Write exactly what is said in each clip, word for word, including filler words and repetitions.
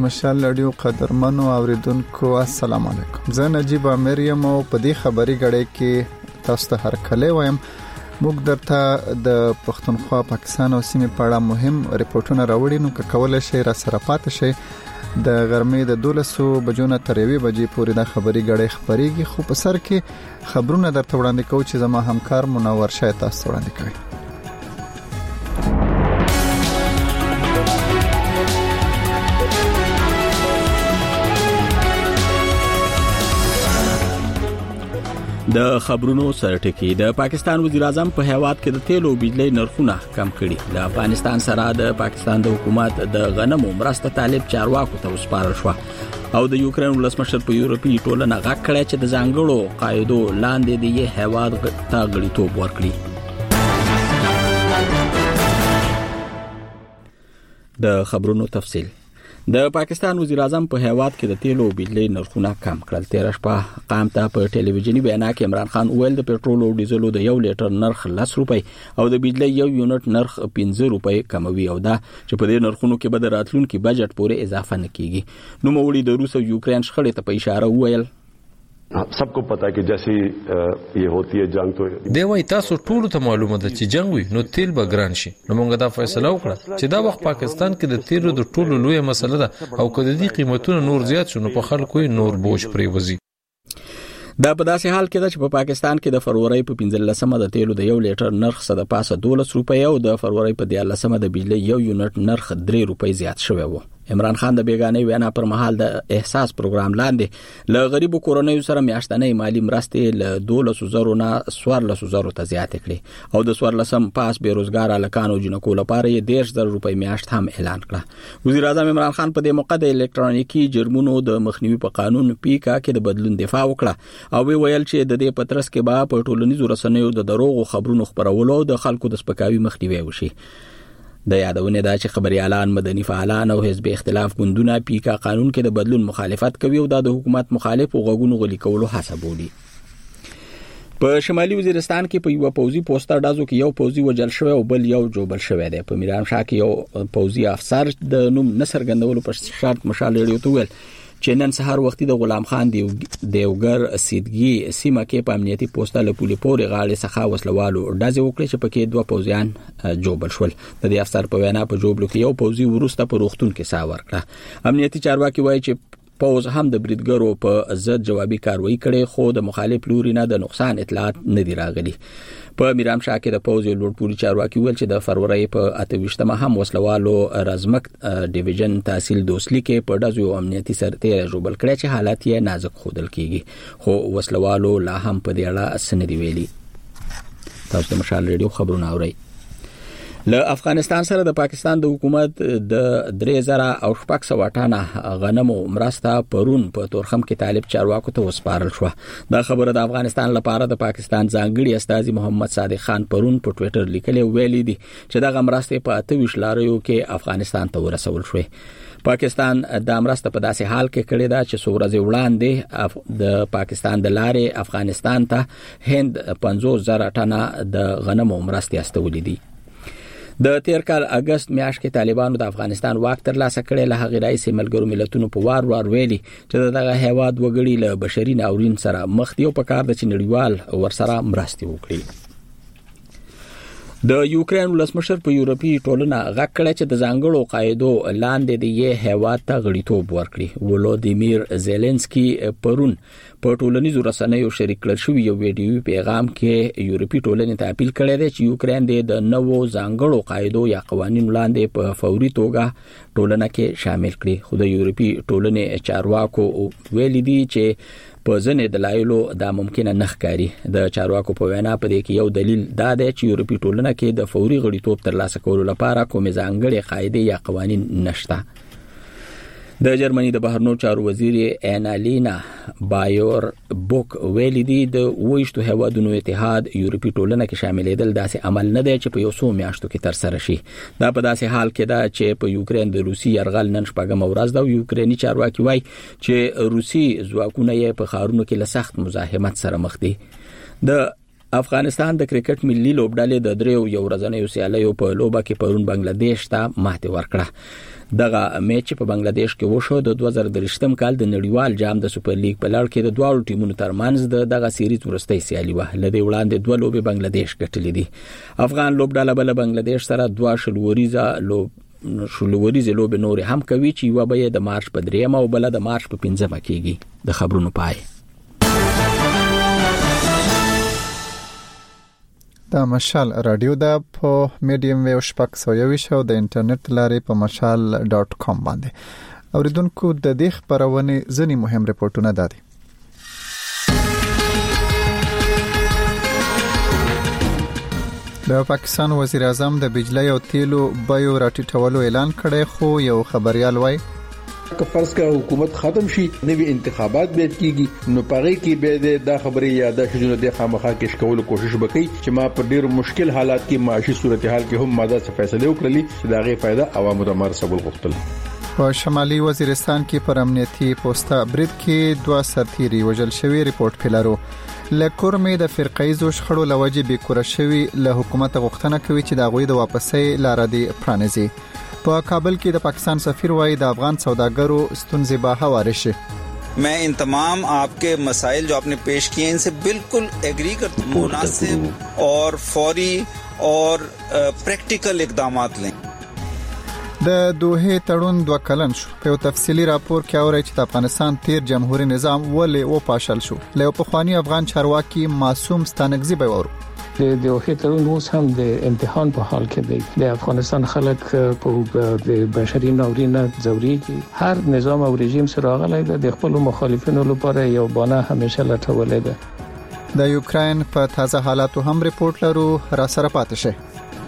مشال رادیو قدرمنو اوریدونکو السلام علیکم. زه نجیب امیر یم او په دې خبري غړې کې تاسو ته هرکلی وایم. موږ درته د پښتونخوا پاکستان او سیمې په اړه مهم ریپورتونه راوړي نو که کولای شئ را سره پاتې شئ. د غرمې د دولسو بجو نه تر یوې بجې پورې د خبري غړې خبريږي، خو په سر کې خبرونه درته وړاندې کوو چې زما همکار منور شاه تاسو وړاندې کوي. د خبرونو سرټکی د پاکستان وزیر اعظم په هیواد کې د تیل او بجلی نرخونه کم کړي. د افغانستان سره د پاکستان د حکومت د غنمو مرسته طالب چارواکو ته وسپارل شو او د یوکرين ولسمشر په یورپی ټولنه غږ کړی چې د ځانګړو قاعدو لاندې د هیواد ته غړیتوب ورکړي. د خبرونو تفصیل. د پاکستان وزیر اعظم په هیواد کې د تیل او بجلی نرخونه کم کړل. تیر شپه قام ته په ټلویزیونی بیان کې عمران خان ویل د پټرول او ډیزلو د یو لیټر نرخ لس روپۍ او د بجلی یو یونټ نرخ پنځه روپۍ کموي او دا چې په دې نرخونو کې به د راتلونکي بجټ پورې اضافه نه کیږي. نو موړي د روس او یوکرين شخړې ته په اشاره وویل सबको पता है कि जैसे ये होती है जंग तो دی وای تاسو ټول ته معلومه ده چې جنگ وي نو تیل به ګران شي. نو موږ دا فیصله وکړه چې دا وخت پاکستان کې د تیلو د ټولو لوی مسله ده او کله دې قیمتونه نور زیات شونه په خلکو نور بوج پریوزي. دا په داسې حال کې ده چې په پاکستان کې د فروری په پنځلسمه د تیلو د یو لیټر نرخ څخه د پاسه دولس روپۍ او د فروری په دیارلسمه د بجلی یو یونټ نرخ درې روپۍ زیات شوی وو. عمران خان د بیگانې وینا پر مهال د احساس پروګرام لاندې له غریبو کورنیو سره میاشتنۍ مالی مرستې له دولس زره نه څوارلس زره ته زیات کړي او د څوارلسم پاس بیروزګار الکانو جنکو لپاره یې دیرش زره روپۍ میاشت هم اعلان کړه. وزیر اعظم عمران خان په دې موقع د الکترونیکی جرمونو د مخنیوي په قانون پیکا کې د بدلون دفاع وکړه او ویل چې د دې پترس کې به په ټولنیزو رسنیو د دروغو خبرونو خبرولو د خلکو د سپکاوي مخنیوي وشي. د یادونه دا چې خبريالان، مدني فعالان او حزب اختلاف ګوندونه پیکا قانون کې د بدلون مخالفت کوي او د حکومت مخالف غوږونو غلي کولو هڅه بولي. په شمالي وزیرستان کې په یو پوزي پوسټر دازو کې یو پوزي وجل شوی او بل یو جوبل شوی دی. په میران شاه کې یو پوزي افسر د نوم نصر غندولو په شرط مشال لري تو ویل چې نن سهار وختي د غلام خان دیو دیوګر سیدګي سیمه کې په امنیتي پوسټه له پولي پورې غاړې څخه وسلوالو ډازې وکړې چې پکې دوه پوزیان جوبل شول. د دې افسر په وینا په جوبلو کې یو پوزي ورسته په روختون کې سا ورکړه. امنیتي چارواکي وایي چې پوز هم د بریدګرو په ضد جوابي کاروایی کړې خو د مخالف لوري نه د نقصان اطلاعات نه دی راغلي. په میرام شاه کې د پوز یو لوړپوړي چارواکي ویل چې د فروری په اته ویشتمه هم وسلوالو رزمک ډیویژن تحصیل دوسلی کې په داسې یو امنیتي سرتیر جوړل کړی چې حالت یې نازک خودل کیږي خو وسلوالو لا هم په دې اړه سندې ویلي. تاسو د مشال ریډیو خبرونه اورئ. له افغانستان سره د پاکستان د حکومت د درې زره او شپږ سوه ټنه غنمو مرسته پرون په تورخم کې طالب چارواکو ته وسپارل شو. دا خبره د افغانستان لپاره د پاکستان ځانګړي استازي محمد صادق خان پرون په ټوئیټر لیکلی ویلي دي چې دغه مرسته په اته ویشت لاریو کې افغانستان ته ورسول شوې. پاکستان د مرسته په داسې حال کې کړی دا چې څو ورځې وړاندې د پاکستان د لارې افغانستان ته هند پنځوس زره ټنه د غنمو مرستې استولې دي. د تیر کال اگست میاشت کې طالبانو د افغانستان واک ترلاسه کړی. له هغې راهیسې ملګرو ملتونو په وار وار ویلي چې دغه هیواد وګړي له بشري ناورین سره مخ دي او په کار ده چې نړیوال ورسره مرستې وکړي. د یوکرين ولسمشر په یورپی ټولنه غږ کړی چې د ځانګړو قاعدو لاندې د یې هیواد ته غړیتوب ورکړي. ولودیمیر زيلنسکي پرون په ټولنیزو رسنیو شریک کړل شوی یو ویډیو پیغام کې یورپی ټولنې ته اپیل کړی دی چې یوکرين د نوو ځانګړو قاعدو یا قوانینو لاندې په فوري توګه ټولنه کې شامل کړي. خو د یورپی ټولنې چارواکو ویلي دي چې په ځنې دلایلو دا ممکنه نه ښکاري. د چارواکو په وینا په دې کې یو دلیل دا دی چې یورپی ټولنه کې د فوري غړیتوب ترلاسه کولو لپاره کومې ځانګړې قاعدې یا قوانین نشته. د جرمني د بهرنیو چارو وزیر انالینا بایور بوک ویلي دي د وښتو هیوادونو اتحاد یورپی ټولنه کې شاملېدل داسې عمل نه دی چې په یو څو میاشتو کې تر سره شي. دا په داسې حال کې ده چې په یوکرين د روسي يرغل نن شپږمه ورځ ده او یوکريني چارواکي وایي چې روسي ځواکونه یې په ښارونو کې له سخت مزاحمت سره مخ دي. د افغانستان د کرکټ ملي لوبډلې د دریو یو ورځنیو سیالیو په لوبه کې پرون بنگلاديش ته ماتې ورکړه. دغه میچ په بنگلاديش کې وشو. د دوه زره درشتم کال د نړیوال جام د سوپر لیګ په لړ کې د دوه ټیمونو ترمنځ د دغه سیریز ورستۍ سیالي و. لدې وړاندې دوه لوبې بنگلاديش ګټلې دي. افغان لوبډله بل بنگلاديش سره دوه شلوریزه لوب شلوریزه لوب نور هم کوي چې یو به د مارچ په دریمه او بل د مارچ په پنځمه کېږي. د خبرونو پای. د مشال رادیو د په میډیم ویو شپږ سوه یوویشت او د انټرنیټ لارې په مشال ډاټ کام باندې. اوریدونکو د دې خبرونه ځینې مهم ریپورتونه دادي. د پاکستان وزیر اعظم د بجلی او تیلو بیو راټیټولو اعلان کړی، خو یو خبريال وایي که فرض کا حکومت ختم شي نوې انتخابات به کیږي نو پاره کې به د خبرې یاده شونه د خامخا کې شکول کوشش وکړي چې ما په ډیر مشکل حالات کې معاشي صورتحال کې هم ماده څه فیصله وکړي چې دا غي فائدہ عوامو ته مرسبل غوښتل. په شمالي وزیرستان کې پر امنیتي پوسټه برید کې دوه سرتیري وژل شوی ریپورت پیلارو. لکورمې د فرقایزو شخړو لوجې به کور شوی له حکومت غوښتنه کوي چې د غوي د واپسې لار دی پرانیزي. په کابل کې د پاکستان سفیر وایي د افغان سوداګرو ستونزې به هواره شي. मैं इन तमाम आपके मसाइल जो आपने पेश किए इनसे बिल्कुल एग्री करता हूं. मुनासिब और फौरी और प्रैक्टिकल इकदामात लें. د دوه تړون دوه کلن شو. په تفصیلی راپور کې اوري چې د افغانستان تیر جمهوریت نظام ولې و پاشل شو. له پخوانی افغان چارواکي معصوم ستانکزی به ورو. د دوه تړون اوس هم د امتحان په حال کې دی. د افغانستان خلک په د بشري ناورین ځوريږي. هر نظام او رژیم سره غلای د خپل مخالفینو لپاره یو بانه همیشه لټولې ده. د یوکرين په تازه حالاتو هم ریپورت لرو، را سره پاتې شي.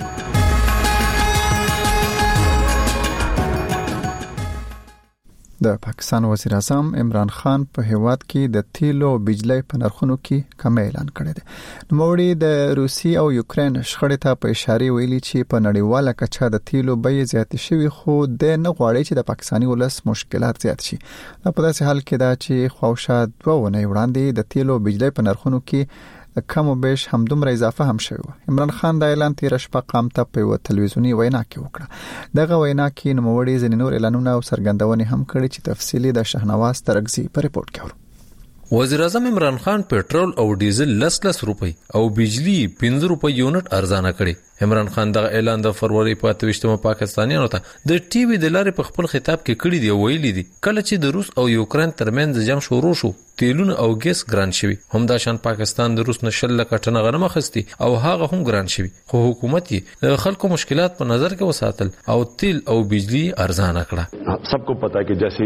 د پاکستان وزیر اعظم عمران خان په هیواد کې د تیلو او بجلی په نرخونو کې کمی اعلان کړی دی. نوموړي د روسي او یوکرين شخړې ته په اشاره ویلي چې په نړیواله کچه د تیلو بیې زیاتې شوي، خو د نه غواړي چې د پاکستاني ولس مشکلات زیات شي. په داسې حال کې دا چې خواوشا دوه ونې وړاندې د تیلو او بجلی په نرخونو کې کم او بیش همدومره اضافه هم شوی و. عمران خان د اعلان تیر شپه قام ته په تلویزیونی وینا کې وکړه. دغه وینا کې نوموړي ځینې نور اعلانونه او څرګندونې هم کړې چې تفصیلی د شهنواز ترغزی په ریپورت کې ورو. وزیر اعظم عمران خان پټرول او ډیزل لس لس روپۍ او بجلی پنځه روپۍ یونټ ارزانه کړي. عمران خان دغه اعلان د فروری په اتوشتمه پاکستانیانو ته د ټي وي د لارې په خپل خطاب کې کړی دی. ویلي دي کله چې د روس او یوکرين ترمنځ جنگ شروع شو تیلونه او ګیس ګران شوی. هم دا شان پاکستان د روس نشل لکټنه غنمه خستی او هغه هم ګران شوی، خو حکومت یې د خلکو مشکلات په نظر کې وساتل او تیل او بجلی ارزانه کړه. सबको पता है कि जैसी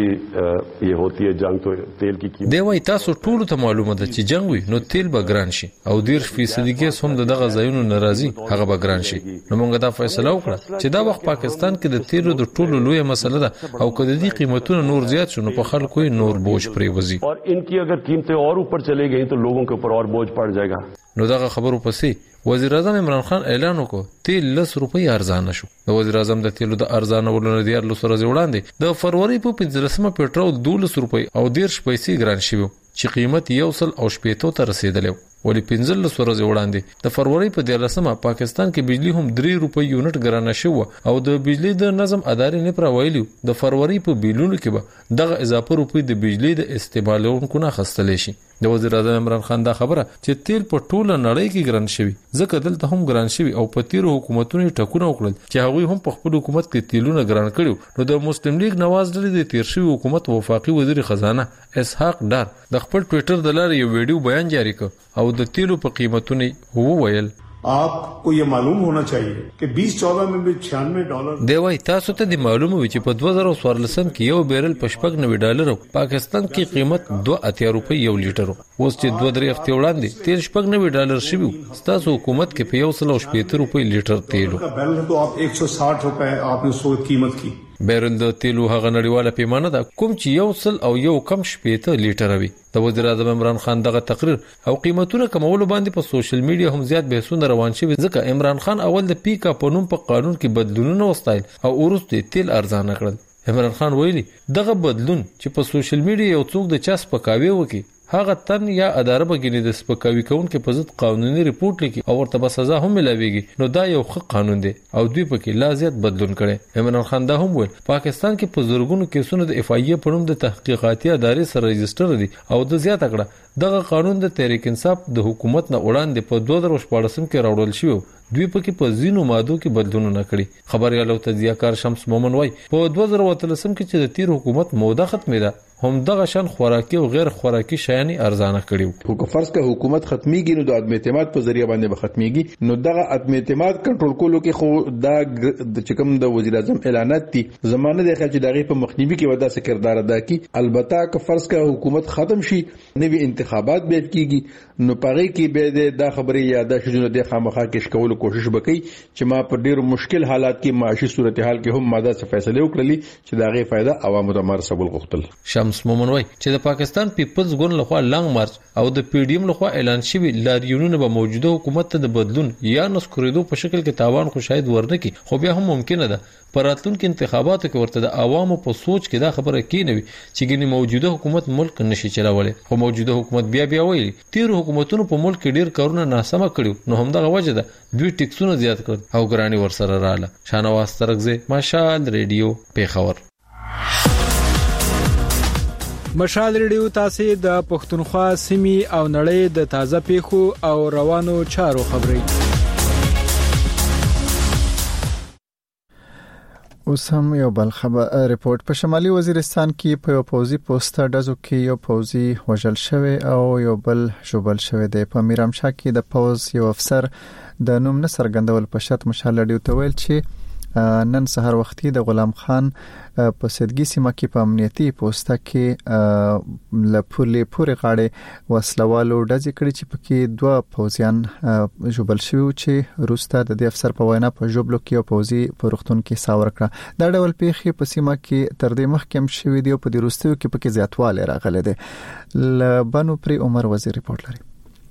ये होती है जंग तो तेल की कीमत دی وای تاسو ټول ته معلومه ده چې جنگ وي نو تیل به ګران شي او ډیر فیصد ګیس هم دغه ځایونو ناراضي هغه به ګران شي. نو موږ دا فیصله وکړه چې دا وخت پاکستان کې د تیلو د ټولو لوی مسله ده او کله دې قیمتونه نور زیات شونه په خلکو نور بوج پریوزي और इनकी अगर कीमतें और ऊपर चली गई तो लोगों के ऊपर और बोझ पड़ जाएगा. نو دغه خبرو پسې وزیر اعظم عمران خان اعلان وکړ تیل لس روپۍ ارزانه شو. د وزیر اعظم د تیلو د ارزانه ولونه د یار لسره وړاندې د فروری په پنځلسمه پټرول دولس روپۍ او ډیر پیسې ګران شوی چې قیمت یو سل او شپېته ته رسیدلی. ولی پنځل سورز وړاندې د فروری په دیارلسمه پاکستان کې بجلی هم درې روپۍ یونټ ګرانه شو او د بجلی د نظم ادارې نه پر ویلو د فروری په بیلونو کې به دغه اضافه روپۍ د بجلی د استعمالونکو نه خستلې شي. د وزیر اعظم عمران خان دا خبره چې تیل په ټوله نړۍ کې ګران شوی ځکه دلته هم ګران شوی او په تیرو حکومتونو ټکونه وکړل چې هغوی هم په خپل حکومت کې تیلونه ګران کړو. نو د مسلم لیگ نواز ډلې د تیر شوی حکومت وفاقي وزیر خزانه اسحاق ډار د خپل ټوئیټر د لارې یو ویډیو بیان جاری کړ او د تیلو په قیمتونه وو ویل आपको ये मालूम होना चाहिए कि बीस चौदह में भी छियानवे डॉलर دی وای تاسو ته د معلومه وي چې په دوه زره څوارلسم کې یو بیرل پشپک نوي ډالر پاکستان کې قیمت دوه اتیا روپۍ یو لیټر اوس چې دوه درې هفته وړاندې تیل شپږ نوي ډالر شوی ستاسو حکومت کې په یو سل او شپېته روپۍ لیټر تیل بیرل تو आप एक सौ साठ रुपए आपने सो कीमत की. بیرل د تیلو هغه نړیواله پیمانه ده کوم چې یو سل او یو کم شپېته لیټر وي. د وزیر اعظم عمران خان دغه تقریر او قیمتونه کمولو باندې په سوشل میډیا هم زیات بحثونه روان شوي ځکه عمران خان اول د پیکا په نوم په قانون کې بدلونونه وستایل او وروسته تیل ارزانه کړل. عمران خان ویلي دغه بدلون چې په سوشل میډیا یو څوک د چا سپکاوی وکي هغه تن یا اداره بګینی د سپکاوي کون کې په ضد قانوني ریپورت لیکي او ورته به سزا هم ملاويږي نو دا یو ښه قانون دی او دوی پکې لا زیات بدلون کړي. عمران خان دا هم ویل پاکستان کې په زورګونو کیسونو د اف ای ای په نوم د تحقیقاتي ادارې سره رجسټر دي او د زیاته کړه دغه قانون د تحریک انصاف د حکومت نه وړاندې په دوه زره شپږ کې راوړل شو. دوی پکې په زینو مادو کې بدلون نه کړي. خبريال او تجزیه‌کار شمس مومن وای په دوه زره وتلسم کې چې د تیر حکومت موده ختمه ده هم دغه شان خوراکي او غیر خوراکي شیانی ارزانه کړیو. خو فرض کا حکومت ختميږي نو د عدم اعتماد په ذریعہ باندې به ختميږي نو دغه عدم اعتماد کنټرول کولو کې خو دا د چکم د وزیر اعظم اعلانات دي زمانه د خلک دغه په مخنیوي کې ودا سره کردار ادا کی. البته که فرض کا حکومت ختم شي نوی انتخابات به کیږي نو پاره کې به د خبرې یاده شونه د خامخا کې شکول کوشش وکړي چې ما په ډیر مشکل حالات کې معاشي صورتحال کې هم ماده څخه فیصله وکړي چې دغه فائدہ عوامو ته مرسبل غوښتل. شمس مومن وای چې د پاکستان پیپلز ګوند لخوا لانګ مارچ او د پی ډی ایم لخوا اعلان شوی لاریونونه به موجوده حکومت ته د بدلون یا نسکوریدو په شکل کې تاوان خو شاید ورنه کی خو بیا هم ممکنه ده پراتلونکو انتخاباتو کې ورته د عوامو په سوچ کې دا خبره کینوي چې ګنې موجوده حکومت ملک نشي چلولای. خو موجوده حکومت بیا بیا وایي تیر حکومتونو په ملک کې ډیر کارونه ناسمه کړیو نو همدغه وجه ده دوی ټیکسونه زیات کړل او ګرانی ورسره رااله. شانواز ترغزه مشال ریډیو پیښور. مشال ریډیو تاسو د پښتونخوا سیمې او نړۍ د تازه پیښو او روانو چارو خبري. اوس هم یو بل خبر ریپورت په شمالي وزیرستان کې په پوزي پوسټه دزو کې یو پوزي وژل شوی او یو بل شوبل شوی دی. په میرامشاه کې د پوز یو افسر د نوم نه څرګندول په شرط مشال ریډیو ته ویل چې نن سحر وختي د غلام خان په سیدګي سیمه کې په امنیتي پوسټه کې لپورلې پورې غاړې وسلوالو ډزې کړې چې پکې دوه پوزیان جوبل شوی چې روسته د دې افسر په وینا په جوبلو کې او پوزي په رختون کې ساور کړه. دا ډول پیښې په سیمه کې تر دې مخکې هم شوې دي او په دې وروستیو کې پکې زیاتوالی راغلی دی. لبنو پری عمر وزیر ریپورت لري.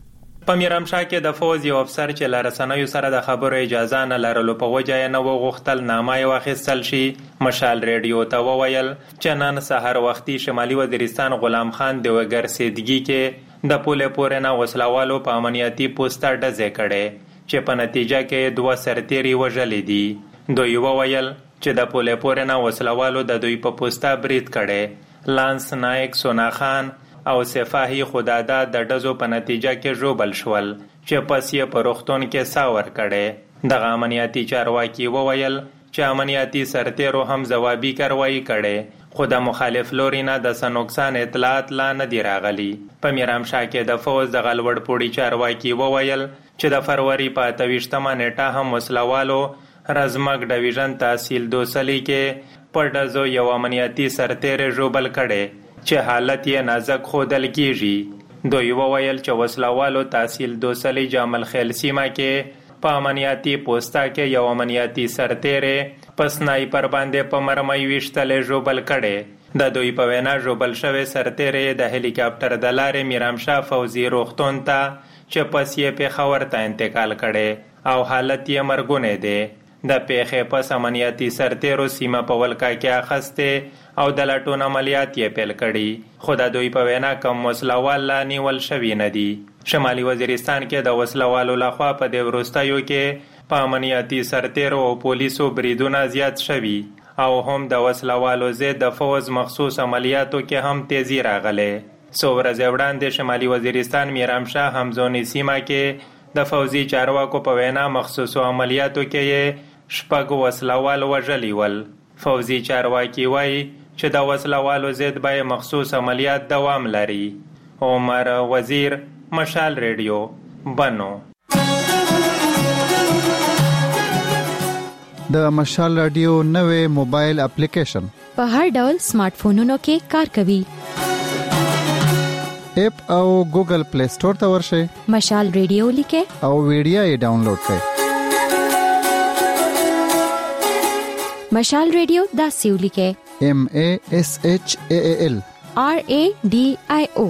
په میرامشاه کې د فوز یو افسر چې لارسنوي سره د خبرو اجازه نه لرلو په وجه نه وغوښتل نامه یې واخیستل شي. مشال ریډیو ته وویل چې نن سحر وختي شمالي وزیرستان غلام خان د وګر سیدګي کې د پولې پورې نه وسلوالو په امنیتي پوسټه ډزې کړې چې په نتیجه کې دوه سرتیري وژلې دي. دوی وویل چې د پولې پورې نه وسلوالو د دوی په پوسټه برید کړي. لانس نایک سونا خان او صفاهي خدادا د ډزو په نتیجه کې ژوبل شول چې پس یې په روغتون کې ساور کړي. دغه امنیتي چارواکي وویل چې امنیتي سرتیرو هم ځوابي کاروایی کړي خو د مخالف لوري نه د څه نقصان اطلاعات لا نه دي راغلي. په میرامشاه کې د فوز د غلوړ پوړي چارواکي وویل چې د فروری په اته ویشتمه نیټه هم وسلوالو رزمک ډویژن تحصیل دوسلی کې په ډزو یو امنیتي سرتیر ژوبل کړي چې حالت یې نازک خودل کیږي. دوی وویل چې وسلوالو تحصیل دوسلی جامل خیل سیمه کې په امنیتي پوسټه کې یو امنیتي سرتیر په سنایپر باندې په مرمۍ ویشتلې ژوبل کړي. د دوی په وینا ژوبل شوی سرتیر د هلیکاپټر د لارې میرامشاه فوزي روغتون ته چې پس یې پیښور ته انتقال کړي او حالت یې مرګونی دی. د پیښې پس امنیتي سرتیرو سیمه په ولکا کې اخسته او د لټون عملیات یې پیل کړي خو د دوی په وینا کم وسلوال لا نیول شوي نه دي. شمالي وزیرستان کې د وسلوالو لخوا په دې وروستیو کې په امنیتي سرتیرو او پولیسو بریدونه زیات شوي او هم د وسلوالو ضد د فوز مخصوص عملیاتو کې هم تیزی راغله. څو ورځې وړاندې شمالي وزیرستان میرامشاه همزونی سیمه کې د فوزي چارواکو په وینا مخصوصو عملیاتو کې شپږ وسلوال وژلي ول. فوزي چارواکي وایي چې د وسلوالو ضد به مخصوص عملیات دوام لري. عمر وزیر مشال ریډیو بنو. د مشال رادیو نوې موبایل اپلیکیشن په هر ډول سمارټ فونونو کې کار کوي. اپ او ګوګل پلی سٹور ته ورشئ. مشال ریډیو لیکه او ویډیو یې ډاونلوډ کړئ. مشال ریډیو دا سیو لیکه M A S H A A L R A D I O.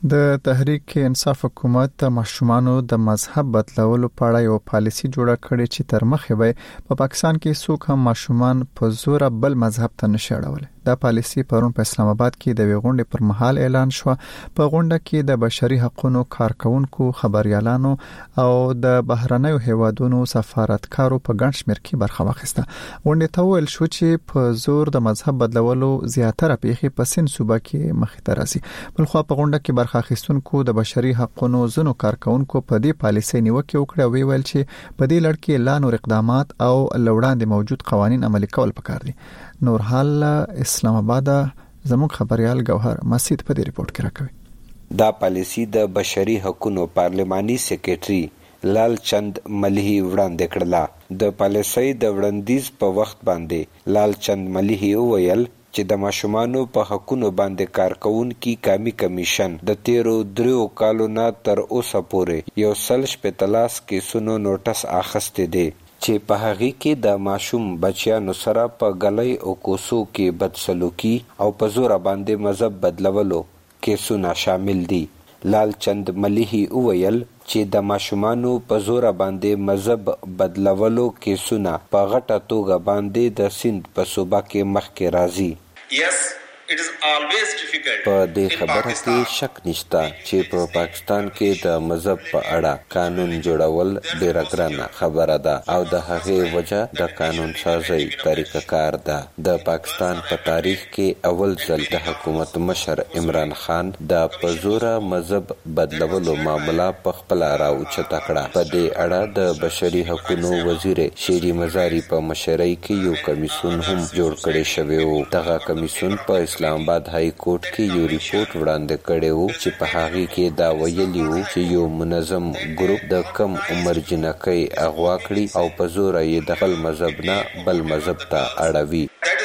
د تحریک انصاف حکومت د ماشومانو د مذهب بدلولو په اړه یو پالیسی جوړه کړې چې تر مخه به په پاکستان کې څوک هم ماشومان په زور بل مذهب ته نشي اړولای. دا پالیسی پرون په اسلام آباد کې د ویغونډې پر مهال اعلان شو. په غونډه کې د بشري حقوقو کارکونکو، خبريالانو او د بهرنیو هیوادونو سفارتکارو په ګڼ شمېر کې برخه واخیسته. غونډې ته ویل شو چې په زور د مذهب بدلولو زیاتره پیښې په سین صوبه کې مخې ته راځي. بلخو په غونډه کې برخه اخیستونکو د بشري حقوقو زنو کارکونکو په دې پالیسۍ نیوکه وکړه او ویل چې په دې لړ کې لا نور اقدامات او لوړاندې موجود قوانين عملي کول پکار دي. نور حال اسلام آباد زموږ خبريال گوهر مسید په دې ریپورت کې راکوي. دا پالیسی د بشري حقوقو پارلماني سیکریټري لال چند ملهي وړاندې کړله. د پالیسۍ د وړاندیز په وخت باندې لال چند ملهي وویل چې د ماشومانو په حقوقو باندې کارکونکو قومي کمیشن د تیرو دریو کالو نه تر اوسه پورې یو سل شپږ کیسونو نوټس اخیسته دي چې په هغه کې د ماشوم بچیانو سره په غلۍ او کوسو کې بدسلوکی او په زور باندې مذهب بدلولو کیسونه شامل دي. لال چند ملهي وویل چې د ماشومانو په زور باندې مذهب بدلولو کیسونه په غټه توګه باندې د سند په صوبه کې مخکې راځي. Yes, it is always difficult. په دې خبره کې شک نشته چې په پاکستان کې د مذهب په اړه قانون جوړول ډېره ګرانه خبره ده او د هغې وجه د قانون سازي طریقه کار ده. د پاکستان په تاریخ کې اول ځل د حکومت مشر عمران خان د په زوره مذهب بدلولو معامله په خپل راوچته کړه. په دې اړه د بشري حقوقو وزیر شیری مزاری په مشرۍ کې یو کمیسیون هم جوړ کړی شوی و. دغه کمیسیون په اسلام آباد های کورټ کې یو ریپورت وړاندې کړی و چې په هغه کې دا ویلي و چې یو منظم ګروپ د کم عمر جنکۍ اغوا کړي او په زور یې د خپل مذهب نه بل مذهب ته اړوي.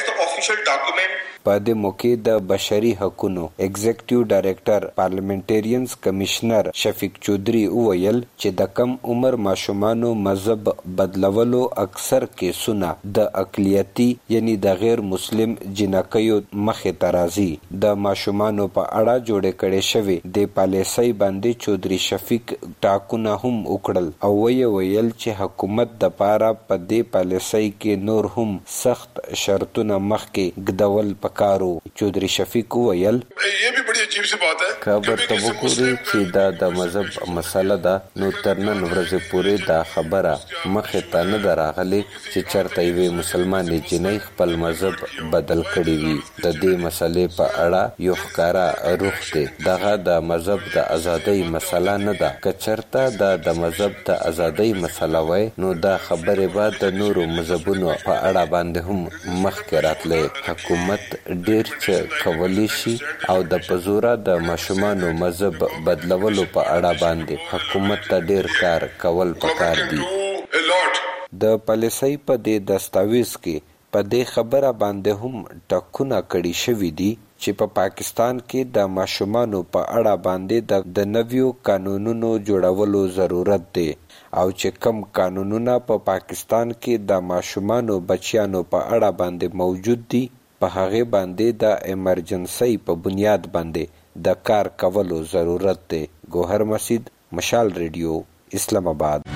په دې موقع د بشري حقوقو ایگزیکټیو ډایریکټر پارلیمنټریانز کمشنر شفیق چودھری وویل چې د کم عمر ماشومانو مذهب بدلولو اکثر کیسونه د اقلیتی یعنی د غیر مسلم جنکیو مخې ته راځي. د ماشومانو په اړه جوړې کړې شوې د پالیسۍ باندې چودھری شفیق ټاکونه هم وکړل او ویې ویل چې حکومت د پاره په دې پالیسۍ کې نور هم سخت شرطونه مخکې ګدول کارو. چودھری شفیق ویل یہ بھی بڑی عجیب سی بات ہے خبر ته وګورئ چې دا د مذهب مسله ده. نو تر نن ورځې پورې دا خبره مخې ته نه ده راغلې چې چېرته یوې مسلمانې جنۍ خپل مذهب بدل کړی وي. د دې مسلې په اړه یو ښکاره روح دی. دغه د مذهب د ازادۍ مسله نه ده. که چېرته دا د مذهب د ازادۍ مسله وای نو دا خبرې به د نورو مذهبونو په اړه باندې هم مخکې راتلی. حکومت ډیر څه کولی شي او د پزوره د ماشومانو مذهب بدلولو په اړه باندې حکومت ته ډیر کار کول پکار دي. د پالیسۍ په دې دستاویز کې په دې خبره باندې هم ټکونه کړي شوي دي چې په پاکستان کې د ماشومانو په اړه باندې د نویو قانونونو جوړولو ضرورت دی او چې کم قانونونه په پاکستان کې د ماشومانو بچیانو په اړه باندې موجود دي په هغه باندې د ایمرجنسي په بنیاد باندې د کار کولو ضرورت دی. گوهر مسید، مشال ریډیو، اسلام آباد.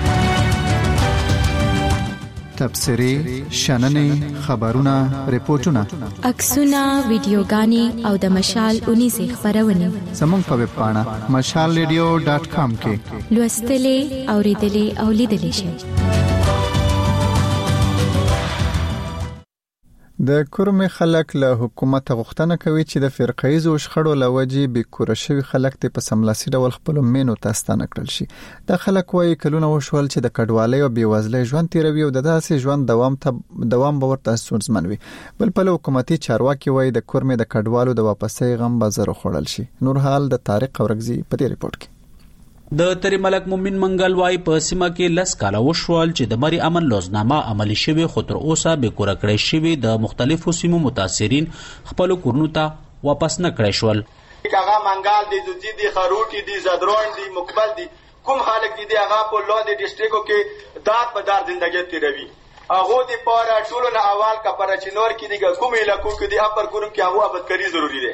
تبصری، شننې، خبرونه، ریپورتونه، عکسونه، ویډیوګانې او د مشال اونیزه خبرونه زموږ په ویب پاڼه مشال ریډیو ډاټ کام کې لوستلې، اوریدلې او لیدلې شئ. د کورمې خلک له حکومت غوښتنه کوي چې د فرقه‌ایزو شخړو لوجې به کور شوی خلک ته په سملاسي ډول خپل مینو تاستانه کړل شي. د خلک وایي کلونه وشول چې د کډوالۍ او بیوزلۍ ژوند تیروي او د داسې ژوند دوام ته دوام به ورته ستونزمن وي. بل په حکومتي چارواکي وایي د کورمې د کډوالو د واپسۍ غم به زر خوړل شي. نور حال د طارق اورغزي په دې ریپورت کې. د تری ملک مومن منګل وای په سیمه کې لس کاله وشول چې د مری امن لوزنامه عملی شوی خو تر اوسه به کور کړی شوی د مختلفو سیمو متاثرین خپل کورنو ته واپس نه کړی شول. هغه منګال دي د دې خروټي دي زدرون دي مقبل دي کوم خلک دي هغه په لوند ډیسټریکو کې دات په دار ژوندۍ تیروي. هغه دي پاره ټولو نه اول کا پر چنور کې دي کوم علاقو کې دي اپر ګروپ کې هغه ابد کری ضروری دي.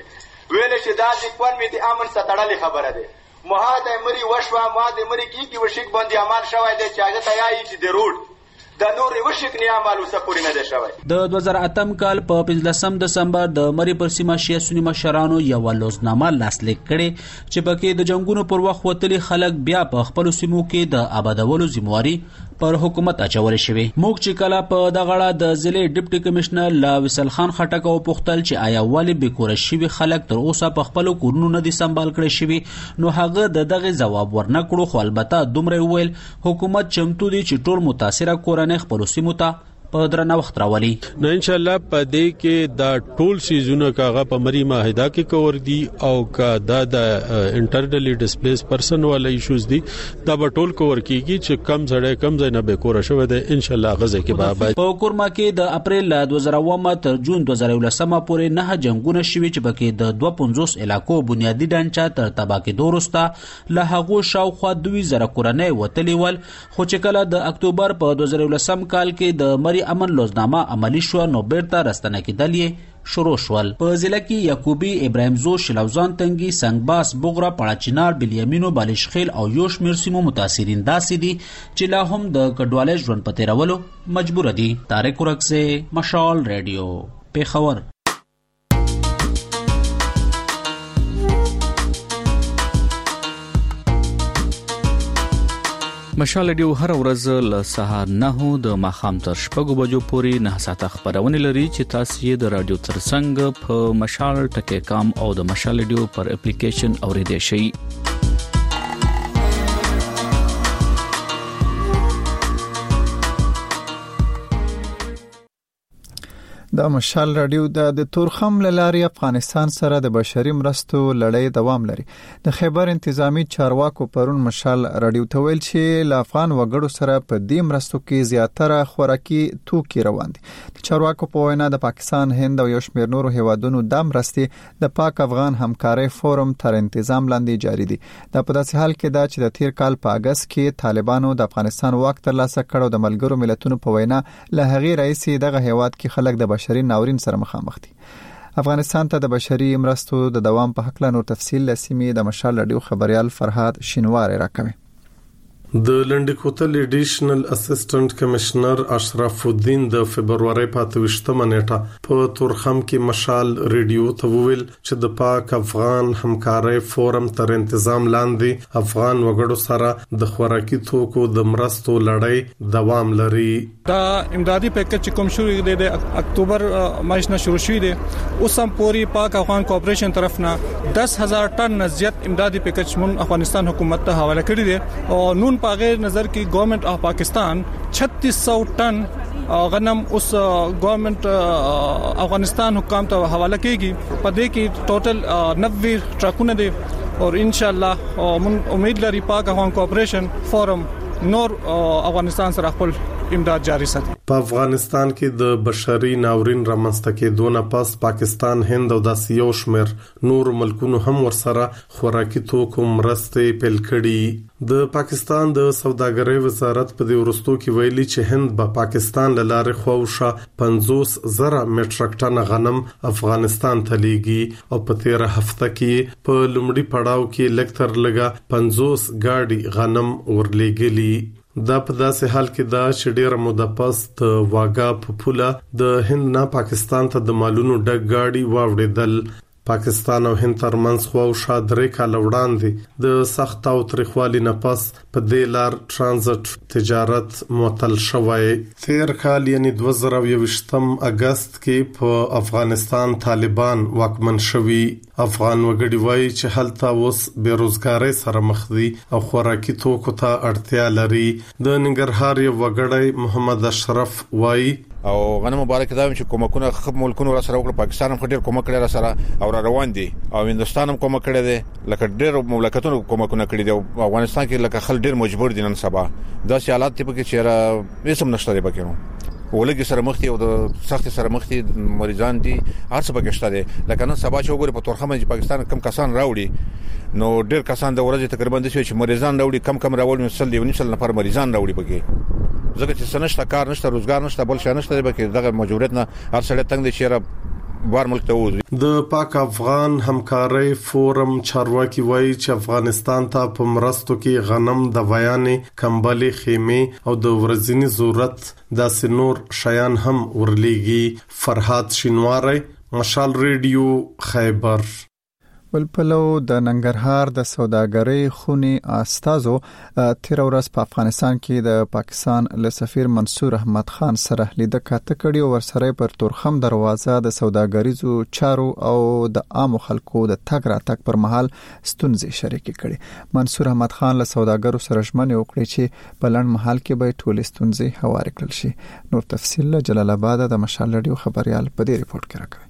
ویل چې دا د کون می د امن ستړلې خبره ده مها د مری وشوا ما د مری کی کی وشک باندې عمل شوی دی چې هغه تیاری چې د روډ د نور وشک نه عمل وسپوري نه ده شوی. د دوه زره اتم کال په پنځلسم دسمبر د مری پر سیمه شیا سنی مشرانو یو لوزنامه لاسلیک کړي چې پکې د جنگونو پر وخت وتلي خلک بیا په خپل سیمو کې د آبادولو ذمہواری پر حکومت اچول شوی. موږ چې کله په دغه د ضلع ډیپټي کمشنر لا وصل خان خټک او پختل چې آیا والی به کور شوی خلک تر اوسه په خپل کورونو نه دي سمبال کړی شوی نو هغه د دغه جواب ورنکړو خو البته دومره ویل حکومت چمتو دي چې ټول متاثره کورنۍ خپل سیمو ته په درنه وخت راولي. نو ان شاء الله په دې کې دا ټول سیزونه کاغه په مری ماهده کې کور دي او کا دا د انټرنلی ډیسپلیس پرسن ولا ایشوز دي دا به ټول کور کیږي چې کم زړې کم ځای نه به کور شوه ده ان شاء الله غزه کې به په کورما کې د اپریل دوه زره اووه تر جون دوه زره ولسمه پورې نه جنگونه شوي چې پکې د دوه سوه پنځوس علاقو بنیادی ډانچه تر تبا کې دورسته له هغه شاوخوا دوه زره کورنۍ وتلی ول خو چې کله د اکتوبر په دوه زره ولسم کال کې د مری امن لوزنامه عملی شو نو بیرته راستنه کېدل یې شروع شول. په ضلع کې یعقوبی ابراهیم زو شلوزان تنگی سنگباس بغرا پړاچینار بلیامینو بالشخیل او یوش مرسیمو متاثرین داسې دي چې لا هم د کډوالۍ ژوند په تیرولو مجبور دي. طارق ورکسه مشال ریډیو پیښور. مشال ډیو هر ورځ له سهار نه د ماخام تر شپږو بجو پورې نه ساعته خبرونه لري چې تاسو یې د رادیو ترڅنګ په مشال ټکی کام او د مشال ډیو پر اپلیکیشن اوریدئ شئ. د مشال رادیو د تورخم لاري افغانستان سره د بشري مرستو لړۍ دوام لري. د خیبر انتظامی چارواکو پرون مشال رادیو ته ویل چې ل افغان وګړو سره په دې مرستو کې زیاتره خوراکي توکي روان دي. د چارواکو په وینا د پاکستان، هند او یو شمېر نورو هیوادونو د مرستې د پاک افغان همکارۍ فورم تر تنظیم لاندې جاری دي. دا په داسې حال کې دا چې د تیر کال په اگست کې طالبانو د افغانستان واک ترلاسه کړ او د ملګرو ملتونو په وینا له هغې رئیس دغه هیواد کې خلک د بشري ناورین سره مخامخ دي. افغانستان ته د بشري مرستو د دوام په حق له نور تفصیل لسیمې د مشال رادیو خبريال فرهاد شینوار راکوي. د لنډ کوتل اډیشنل اسسټنټ کمشنر اشرف الدین د فبرवरी په اتوشتمه نیټه په تورخم کې مشال ریډیو ته ویل چې د پاک افغان همکارۍ فورم تر تنظیم لاندې افغان وګړو سره د خوراکي توکو د مرستو لړۍ دوام لري. دا امدادي پیکج کوم شروع دی د اکتوبر مایشنه شروع شوی دی اوس هم پوری پاک افغان کوپریشن طرفنا دس هزار ټن زیات امدادي پیکج مون افغانستان حکومت ته حواله کړی دی او نون په غیر نظر کې گورنمنت اف پاکستان چھتیس سو ټن غنم اوس گورنمنت افغانستان حکام ته حواله کیږي. په دې کې ټوټل نوے ټرکونه دي او ان شاء الله موږ امید لري پاک افغان کوپریشن فورم نور افغانستان سره خپل امداد جاری ساتي. په افغانستان کې د بشري ناورین رامنځته کېدو نه پس پاکستان، هند او د یو شمېر نور ملکونو هم ورسره خوراکي توکو مرستې پیل کړي. د پاکستان د سوداګرۍ وزارت په دې ورستو کې ویلي چې هند به پاکستان له لارې خوښه پنځوس زره میټریک ټن غنم افغانستان ته لیږي او په تیر هفته کې په لومړي پړاو کې لکتر لګا پنځوس گاډي غنم ورلېږلي. دا په داسې حال کې دا چې ډېر موده پس د واګا په پوله د هند نه پاکستان ته د مالونو ډک گاډي واوړېدل. پاکستان او هند ترمنځ خو شاید درې کال وړاندې د سخت او تاریخوالي نه پس په دې لار ترانزیت تجارت معطل شوی. تیر کال یعنی دوه زره یوویشتم اگست کې په افغانستان طالبان واکمن شوي. افغان وګړي وایي چې هلته اوس بیروزګارۍ سره مخ دي او خوراکي توکو ته اړتیا لري. د ننګرهار یو وګړی محمد اشرف وایي او غنم مبارک دا چې کومکونه خپ ملکونو را سره وکړه، پاکستان هم ډېر کومک کړی را سره او را روان دي او هندستان هم کومک کړی دی، لکه ډېر مملکتونو کومکونه کړی دي. افغانستان کې لکه خل ډېر مجبور دي نن سبا داسې حالات ته پکې چې را هیڅ هم نشته دی پکې نو ولګي سره مخ دي او د سخت سره مخ دي، مریضان دي، هر څه پکې شته دي. لکه نن سبا چې وګوري په تورخم کې پاکستان کم کسان راوړي نو ډېر کسان د ورځې تقریبا د چې مریضان راوړي کم کم راوړي نو سل دی ونیسل نفر مریضان راوړي پکې. ځکه چې سنشت کار نشته، روزګار نشته، بل شي نشته، به کې دغه مجبوریت نه هر سړی تنگ دي چې بار ملک ته وځي. د پاک افغان همکاري فورم چارواکي وایي چې افغانستان ته په مرستو کې غنم، د ویانې، کمبلې، خیمه او د ورځنی ضرورت داسې نور شیان هم ورلېږي. فرحات شینواری، مشال ریډیو، خیبر. ولپلو د ننګرهار د سوداګرۍ خونی استازو تیر ورځ په افغانستان کې د پاکستان له سفیر منصور احمد خان سره لیدل کاته کړي او ورسره پر تورخم دروازه د سوداګریزو چارو او د عام خلکو د تګ راتګ پر مهال ستونزې شریک کړي. منصور احمد خان له سوداګرو سره ژمنه وکړه چې په لړ محل کې به ټول ستونزې هوار کړل شي. نور تفصیل جلال آباد د مشال رادیو خبريال په دې ریپورت کې راکوي.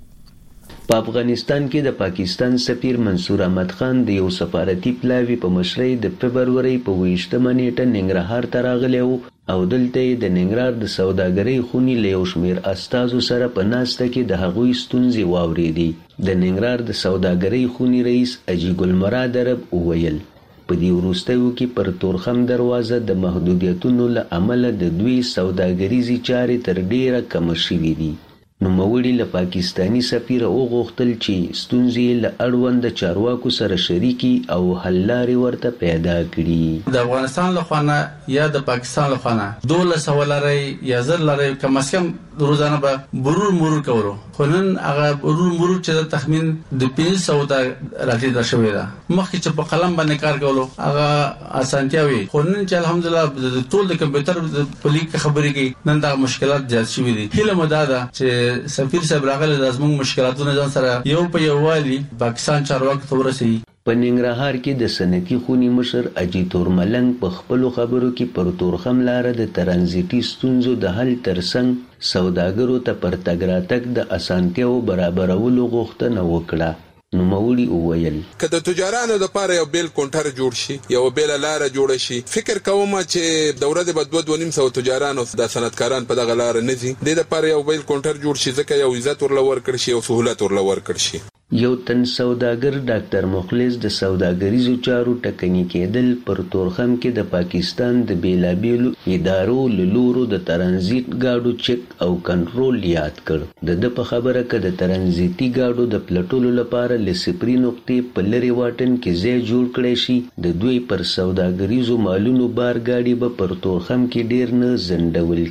په افغانستان کې د پاکستان سفیر منصور احمد خان د یو سفارتي پلاوی په مشرۍ د فبرवरी په ویشتمه نیټه ننګرهار ته راغلی او دلته د ننګرهار د سوداګرۍ خونی له یو شمېر استازو سره په ناسته کې د هغوی ستونزې واورېدې. د ننګرهار د سوداګرۍ خونی رئیس اجي ګل مراد عرب وویل په دې وروستیو کې پر تورخم دروازه د محدودیتونو له امله د دوی سوداګریزي چارې تر ډیره کم شوې دي. نو موړي له پاکستانی سفیر او غوښتل چې ستونزې له اړوند چارواکو سره شریکي او حل لارې ورته پیدا کړي. د افغانستان له خوا یا د پاکستان له خوا دوله سوالاري یا زر لاري کم از کم روزانه به برور مرور کولو خو نن هغه برور مرور چې د تخمین د پنځه سوه ته راټیټه شوې ده. مخکې چې په قلم باندې کار کولو هغه اسانتیا وي خو نن چې الحمدلله د ټول د کمپیوټر په لیک خبرې کوي نن دا مشکلات زیات شوي دي. هیله مو دا ده چې سفیر صاحب راغلی د زموږ مشکلاتونه ځان سره یو په یو والی پاکستان چارواکو ته ورسوي. په ننګرهار کې د صنعتي خونی مشر اجي تورملنګ په خپلو خبرو کې پر تورخم لاره د ترانزیتي ستونزو د حل ترڅنګ سوداګرو ته پر تګ راتګ د اسانتیاو برابرولو غوښتنه وکړه. نو موړي وویل که د تجارانو د پاره یو بیل کونټر جوړ شي یو بیل لار جوړ شي فکر کوم چې د ورځې په دوه دوه نیم سو تجارانو د صنعتکاران په دغه لار نه دي د لپاره یو بیل کونټر جوړ شي ځکه یو عزت ورل ورکړ شي او سہولت ورل ورکړ شي. یو تن سوداګر ډاکټر مخلص د سوداګریزو چارو ټکنی کېدل پر تورخم کې د پاکستان د بیلابیلو ادارو لورو د ترانزیت گاډو چک او کنټرول یاد کړ. د د په خبره کې د ترانزیتي گاډو د پلټولو لپاره لسپری نقطې په لری واټن کې ځای جوړ کړی شي. د دوی پر سوداګریزو مالونو بار گاډي به پر تورخم کې ډیر نه زندول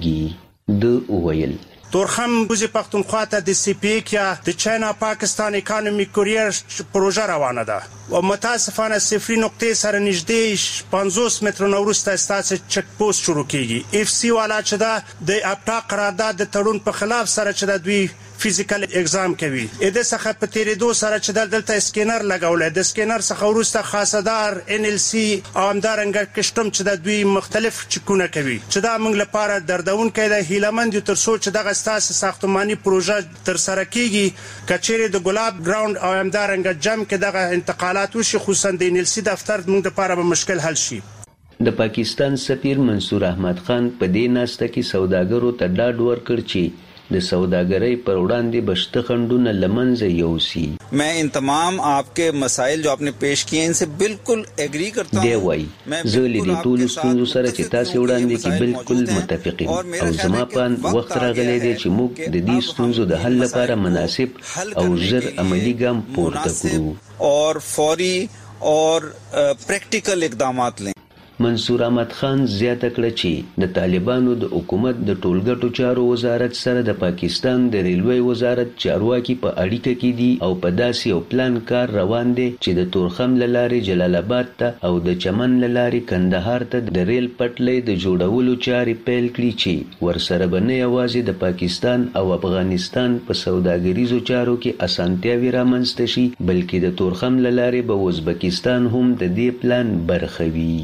کیږي. د وویل تورخم بوزي پختونخوا ته د سی پی یا د چاینا پاکستان اکانومی کوریر پروژه روانه ده او متاسفانه صفری نقطې سره نږدې پنځوس مترونو وروسته ستاسو چک پوسټ شروع کیږي. اف سی والا چې دا د اپټا قرارداد د تړون په خلاف سره چې د دوی فزیکل اگزام کوي اې د څخه په تیریدو سره چې دلته سکینر لګولې د سکینر څخه وروسته خاصدار ان ال سی او همدارنګه کشتم چې د دوی مختلف چکونه کوي چې دا موږ لپاره دردونکې ده. هیلمند تر څو چې دغه ستاسو ساختماني پروژه تر سره کیږي کچېره د ګلاب ګراوند او همدارنګه جم کې دغه انتقالات وشي خصوصا د ان ال سی دفتر موږ لپاره به مشکل حل شي. د پاکستان سفیر منصور احمد خان په دې ناسته کې سوداګرو ته ډاډ ورکړ چې د سوداګرۍ پر وړاندې بشته خندونه لمنځه یوسي. मैं इन तमाम आपके मसाइल जो आपने पेश किए इनसे बिल्कुल एग्री करता हूं. دی وای زه لیدې ټول ستونزو سره چې تاسو وړاندې کې بالکل متفق یم او زما په وخت راغلی دی چې موږ د دې ستونزو د حل لپاره مناسب او ژر عملی ګام پورته کړو اور فوري اور پریکټیکل اقدامات لیں. منصور احمد خان زیاته کړه چې د طالبانو د حکومت د ټولګټو چارو وزارت سره د پاکستان د ریلوی وزارت چارواکي په اړیکه کې دي او په داسې یو پلان کار روان دی چې د تورخم له لارې جلال آباد ته او د چمن له لارې کندهار ته د ریل پټلۍ د جوړولو چارې پیل کړي چې ورسره به نه یوازې د پاکستان او افغانستان په سوداګریزو چارو کې اسانتیاوې رامنځته شي بلکې د تورخم له لارې به ازبکستان هم د دې پلان برخه وي.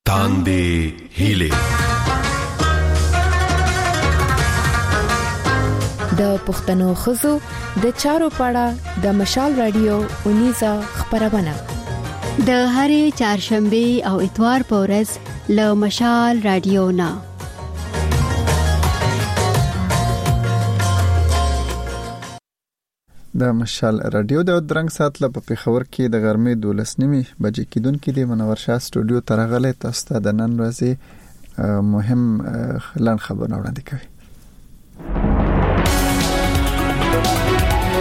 تاندې هیله د پښتنو خزو د چارو پاړه د مشال رادیو اونیزه خبرونه د هرې چهارشنبه او اتوار په ورځ له مشال رادیو نه د مشال رادیو د درنګ سات له په خبر کې د غرمې دولس نیمه بجې کېدون کې د منور شاه سټوډیو ترغله تاسو ته د نن ورځې مهم خلان خبرونه وړاندې کوي.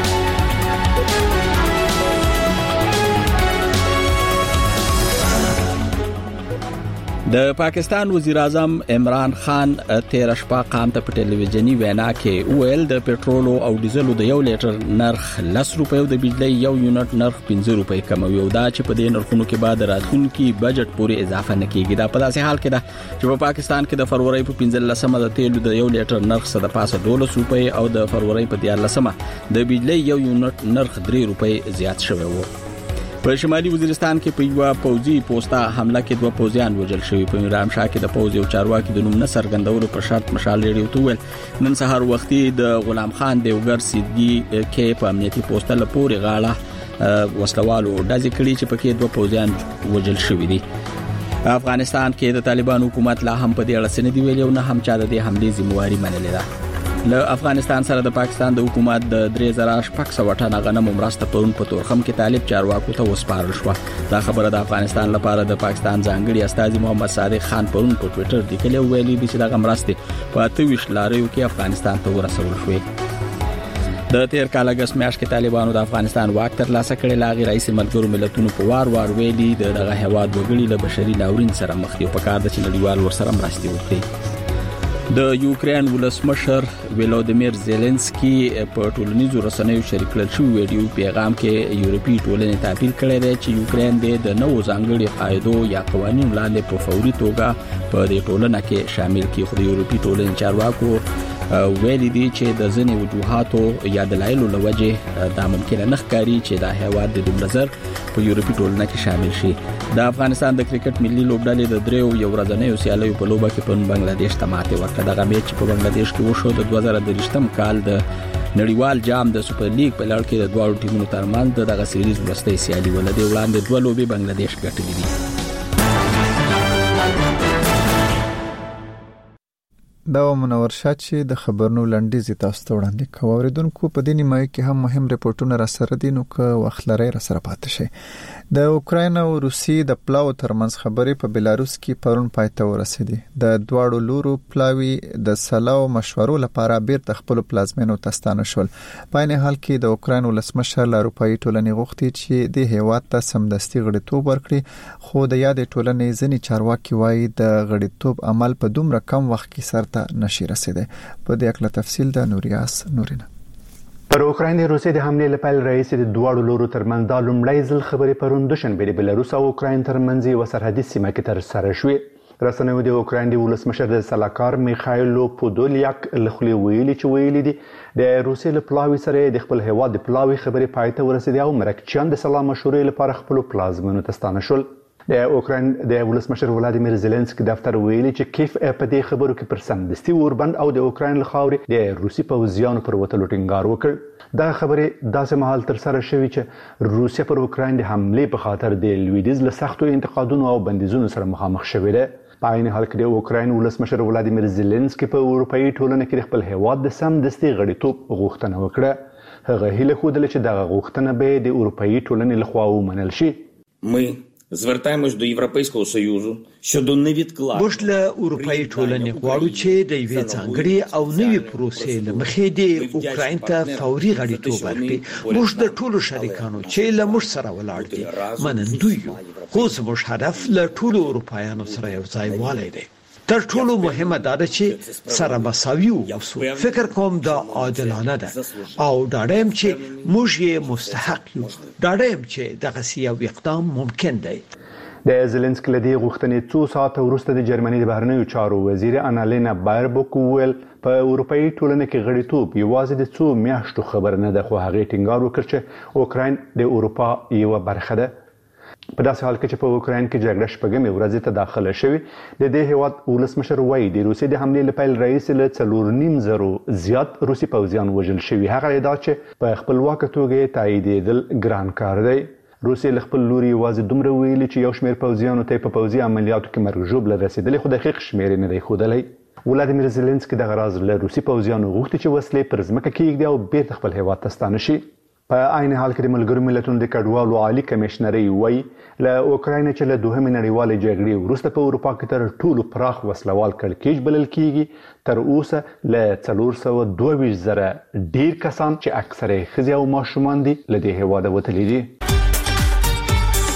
د پاکستان وزیر اعظم عمران خان تیر شپه قام ته په ټلویزیونی وینا کې ویل د پېټرول او ډیزل د یو لیټر نرخ لس روپیو د بجلی یو یونټ نرخ پنځه روپۍ کموي او دا چې په دې نرخونو کې بعد راتلونکي بجټ پورې اضافه نه کیږي. دا په داسې حال کې ده چې په پاکستان کې د فروری په پنځلسمه د تیلو د یو لیټر نرخ څخه د پاسه دولس روپۍ او د فروری په دیارلسمه د بجلی یو یونټ نرخ درې روپۍ زیات شوی و. په شمالي وزیرستان کې په یو پوځي پوسټه حمله کې دوه پوځیان وژل شوي. په میرام شاه کې د پوځ یو چارواکي د نوم نه څرګندولو پر شرط مشال ریډیو ته ویل نن سهار وختي د غلام خان دیوګر سیدګي کې په امنیتي پوسټه له پورې غاړه وسلوالو ډزې کړي چې پکې دوه پوځیان وژل شوي دي. افغانستان کې د طالبان حکومت لا هم په دې اړه څه نه دی ویلي او نه هم چا د دې حملې ذمہواري منلې ده. له افغانستان سره د پاکستان د حکومت د درې زره شپږ سوه ټنه غنمو مرسته پرون په تورخم کې طالب چارواکو ته وسپارل شوه. دا خبره د افغانستان لپاره د پاکستان ځانګړي استازي محمد صادق خان پرون په ټوئیټر لیکلي ویلي دي چې دغه مرستې په اته ویشت لاریو کې افغانستان ته ورسول شوې. د تیر کال اگست میاشت کې طالبانو د افغانستان واک ترلاسه کړی. لاغي رئیس ملګرو ملتونو په وار وار ویلي د دغه هواد وګړي له بشري ناورین سره مخ دي او په کار د چنډیوال ورسره مرستې وکړي. د یوکرين ولسمشر ولودیمیر زيلنسکي په ټولنیزو رسنیو شریک کړل شو ویډیو پیغام کې یورپی ټولنې تعبیر کړی دی چې یوکرين د نوو ځانګړي قاعدو یا قوانینو لاندې په فوري توګه په دې ټولنه کې شامل کړي. خو د یورپی ټولنې چارواکو ویلي دي چې د ځینې وجوهاتو یا دلایلو له وجې دا ممکن نه ښکاري چې دا هیواد د دومره زر په یورپی ټولنه کې شامل شي. د افغانستان د کرکټ ملي لوبډلې د دریو یو ورځنیو سیالیو په لوبه کې په بنگلاديش ته ماتې ورکړه. دغه میچ په بنگلاديش کې وشو د دوه زره دریشتم کال د نړیوال جام د سوپر لیګ په لړ کې د دوه ټیمونو ترمنځ دغه سیریز وروستۍ سیالي ولدي وړاندې دوه لوبې بنگلاديش ګټلې دي. دا منور شاه چې د خبرونو لنډیز تاسو ته وړاندې کوم. اوریدونکو په دې نیمه کې هم مهم ریپورتونه را سره دي نو که وخت لري را سره پاتې شي. د اوکراین او روسي د پلاو ترمنځ خبرې په بلاروس کې پرون پاتې ورسېدي. د دواړو لورو پلاوی د سلاو مشورو لپاره بیرته خپل پلازمینو تستانه شول. په عین حال کې د اوکراین ولسمشر له اروپאי ټولنې غوښتي چې د هیواد ته سمدستي غړیتوب ورکړي. خو د یاد ټولنې ځینې چارواکي وایي د غړیتوب عمل په دومره کم وخت کې سرته نشي رسیدي. په دې اړه تفصیل د نوریاس نورینه. پر اوکراین روسي د حمله لپاره رئیس د دواړو لورو ترمنځ د لومړی ځل خبرې پرون دوشنبه د بلاروس او اوکراین ترمنځ یو سرحدي سیمه کې تر سره شوې. رسنیو د اوکراین د ولسمشر د سلاکار میخایلو پودولیاک له خولې ویلي چې ویلي دي د روسي له پلاوي سره د خپل هیواد د پلاوي خبرې پای ته ورسېدې او مرکچیان د سلام مشورې لپاره خپل پلازمینو ته ستانه شول. د اوکراین د ولسمشر ولادیمیر زيلنسکي دفتر ویلي چې کیف په دې خبرو کې پر سمدستي اوربند او د اوکراین له خاورې د روسي پوځیانو پر وتلو ټینګار وکړ. دا خبرې داسې مهال تر سره شوې چې روسیا پر اوکراین د حملې په خاطر د لویدیز له سختو انتقادونو او بندیزونو سره مخامخ شوې ده. په عین حال کې د اوکراین ولسمشر ولادیمیر زيلنسکي په اروپאי ټولنه کې خپل هیواد د سمدستي غړیتوب غوښتنه وکړه. هغه هیله خوده چې دغه غوښتنه به د اروپאי ټولنې لخوا ومنل شي. ми звертаємось до Європейського Союзу щодо невідкладного موږ له اروپאי ټولنې غواړو چې د یوې ځانګړې او نوې پروسې له مخې د اوکراین ته فوري غړیتوب ورکړي. موږ د ټولو شریکانو چې له موږ سره ولاړ دي منندوی یو، خو زموږ هدف له ټولو اروپایانو سره یو ځای والی دی. تر ټولو مهمه دا ده چې سره مساوي اوسو. فکر کوم دا عادلانه ده او ډاډم چې موږ یې مستحق یو. ډاډم چې دغه یو اقدام ممکن دی. د زيلنسکي لدی غوښتنې څو ساعته وروسته د جرمني د بهرنیو چارو وزیر انالینا بایربوک ویل په اروپאי ټولنه کې غړیتوب یوازې د څو میاشتو خبر نه ده، خو هغه ټینګار وکړ چې اوکراین د اروپا یو برخه ده. په داسې حال کې چې په اوکراین کې جګړه شپږمې ورځې ته داخله شوې، د دې هیواد ولسمشر وایي د روسي د حملې لپاره رئیس له څلور نیم زرو زیات روسي پوځیان وژل شوي. هغه ادعا چې په خپلواکه توګه تاییدېدل ګران کار دی. روسي له خپل لوري یوازې دومره ویلي چې یو شمېر پوځیانو ته په پوځي عملیاتو کې مرګ ژوبله رسېدلې، خو دقیق شمېر نه دی ښودلی. ولادیمیر زيلنسکي دغه راز له روسي پوځیانو غوښتي چې وسلې پر ځمکه کېږدي او بیرته خپل هیواد ته ستانه شي. په عین حال کې د ملګرو ملتونو د کډوالو عالی کمشنري وایي له اوکراین چې له دوهمې نړیوالې جګړې وروسته په اروپا کې تر ټولو پراخ وسلوال کړکېچ بلل کېږي. تر اوسه له څلور سوه دوه ویشت زره ډېر کسان چې اکثره ښځې او ماشومان دي له دې هېواده وتلي دي.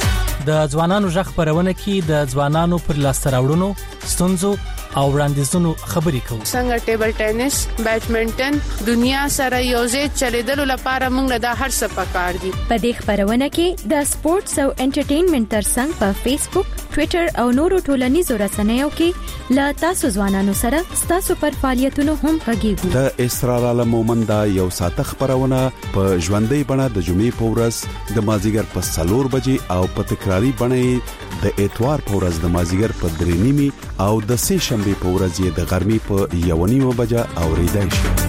د ځوانانو ژغ خبرونه کې د ځوانانو پر لاس راوړونو ستونزو او وړاندیزونو خبرې کوو. څنګه ټیبل ټینس، بیډمنټن دنیا سره یوځای چلیدلو لپاره موږ دا هر څه پکار دي. په دې خبرونه کې د سپورتس او انټرټینمنټ ترڅنګ په فیسبوک، ټوئیټر او نورو ټولنیزو رسنیو کې لا تاسو ځوانانو سره تاسو پر فعالیتونو هم غږیږو. د اسرار عالم مومند یو ساعت خبرونه په ژوندۍ بڼه د جمعې په ورځ د مازیګر په څلور بجې او په تکراری بڼه د اتوار په ورځ د مازیګر په درې نیمي او د سه شنبه په ورځ د غرمې په یو نیمه بجه اوریدای شي.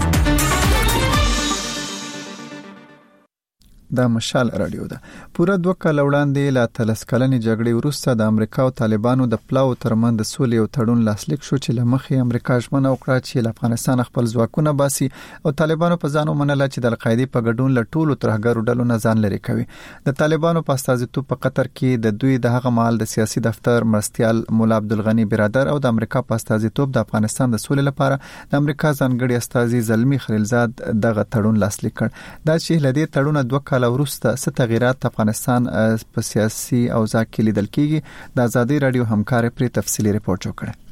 دا مشال رادیو ده. پوره دوه کال وړاندې لا تلس کلنې جګړې وروسته د امریکا او طالبانو د پلاو ترمن د سولې او تړون لاسلیک شو چې لمخې امریکا ژمنه وکړه چې افغانستان خپل ځواکونه باسي او طالبانو په ځان ومنله چې د القاعده په ګډون له ټولو ترهګرو ډلو نه ځان لري کوي. د طالبانو په استازیتوب په قطر کې د دوی د هغه مهال د سیاسي دفتر مرستيال مولا عبدالغنی برادر او د امریکا په استازیتوب د افغانستان د سولې لپاره د امریکا ځانګړي استازي زلمی خلیلزاد دغه تړون لاسلیک کړ. دا چې لدې تړون دوه کال وروسته ست تغیرات افغانستان په سیاسي اوضاع کې لیدل کیږي. د ازادي رادیو همکار پر تفصیلی ریپورت جوړ کړ.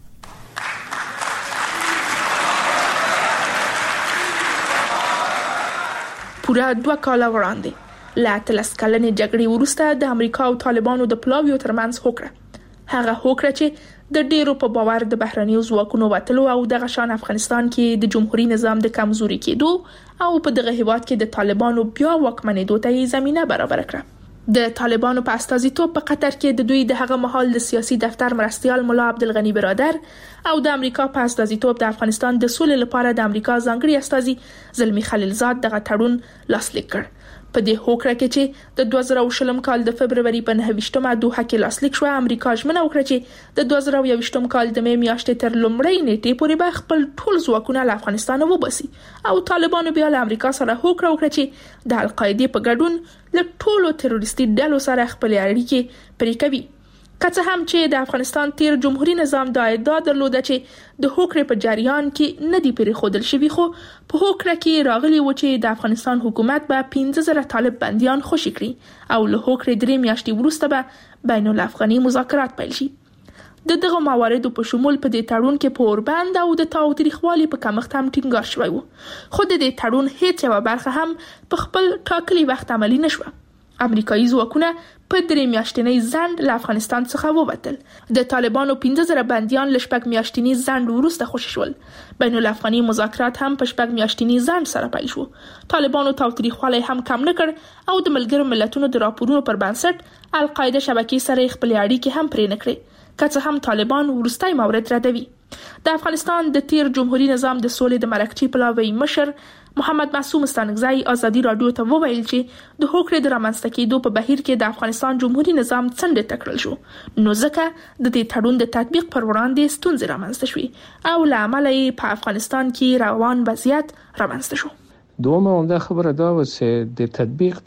پوره دوه کال وړاندې لا تلس کلنې جګړې وروسته د امریکا او طالبانو د پلاویو ترمنځ هوکړه هغه هوکړه چې د ډیرو په باور د بهرنیو ځواکونو وټلو او د غشان افغانستان کې د جمهوریت نظام د کمزوري کېدو او په دغه هیواد کې د طالبانو بیا واکمنېدو ته زمينه برابر کړه. د طالبانو په استازیتوب په قطر کې د دوی د هغه مهال د سیاسي دفتر مرستيال مولا عبدالغنی برادر او د امریکا په استازیتوب د افغانستان د سولې لپاره د امریکا ځانګړي استازي زلمی خلیلزاد دغه تړون لاسلیک کړ. په دې هوکړه کې چې د دوه زره شلم کال د فبرवरी په نهه ویشتمه دوحه کې لاسلیک شو، امریکا ژمنه وکړه چې د دوه زره یوویشتم کال د مې میاشتې تر لومړۍ نیټې پورې به خپل ټول ځواکونه له افغانستان وباسي او طالبانو بیا له امریکا سره هوکړه وکړه چې د القاعده په ګډون له ټولو تروریستي ډلو سره خپل اړیکې پرې کوي. که څه هم چې د افغانستان تیر جمهوریت نظام د ادعا درلوده چې د هوکړې په جریان کې نه دی پرې خودل شوی، خو په هوکړه کې راغلی و چې د افغانستان حکومت به پنځه زره طالب بنديان خوشي کړي او له هوکړې درې میاشتې وروسته به بین الافغاني مذاکرات پیل شي. د دغه مواردو په شمول په دې تړون کې پوربند او د تاوتریخوالي په کمښت هم ټینګار شوی و، خو د دې تړون هیڅ یوه برخه هم په خپل ټاکلي وخت عملي نشوه. امریکایي ځواکونه په درې میاشتنۍ ځنډ له افغانستان څخه ووتل. د طالبانو پنځه زره بنديان له شپږ میاشتنۍ ځنډ وروسته خوشي شول. بین الافغاني مذاکرات هم په شپږ میاشتنۍ ځنډ سره پیل شو. طالبانو تاوتریخوالی هم کم نه کړ او د ملګرو ملتونو د راپورونو پر بنسټ القاعده شبکې سره خپل اړیکې هم پرې نه کړې، که څه هم طالبان وروستي مورد ردوي. د افغانستان د تیر جمهوریت نظام د سولې د مرکچی پلاوی مشر محمد معصوم استانکزی ازادي رادیو ته وویل چې د هوکړې د رامنځته کېدو په بهیر کې د افغانستان جمهوریت نظام څنډه تکړل شو، نو ځکه د دې تړون د تطبیق پر وړاندې ستونزې رامنځته شوې او له امله یې په افغانستان کې روان وضعیت رامنځته شو. دومره عمده خبره دا و چې د تطبیق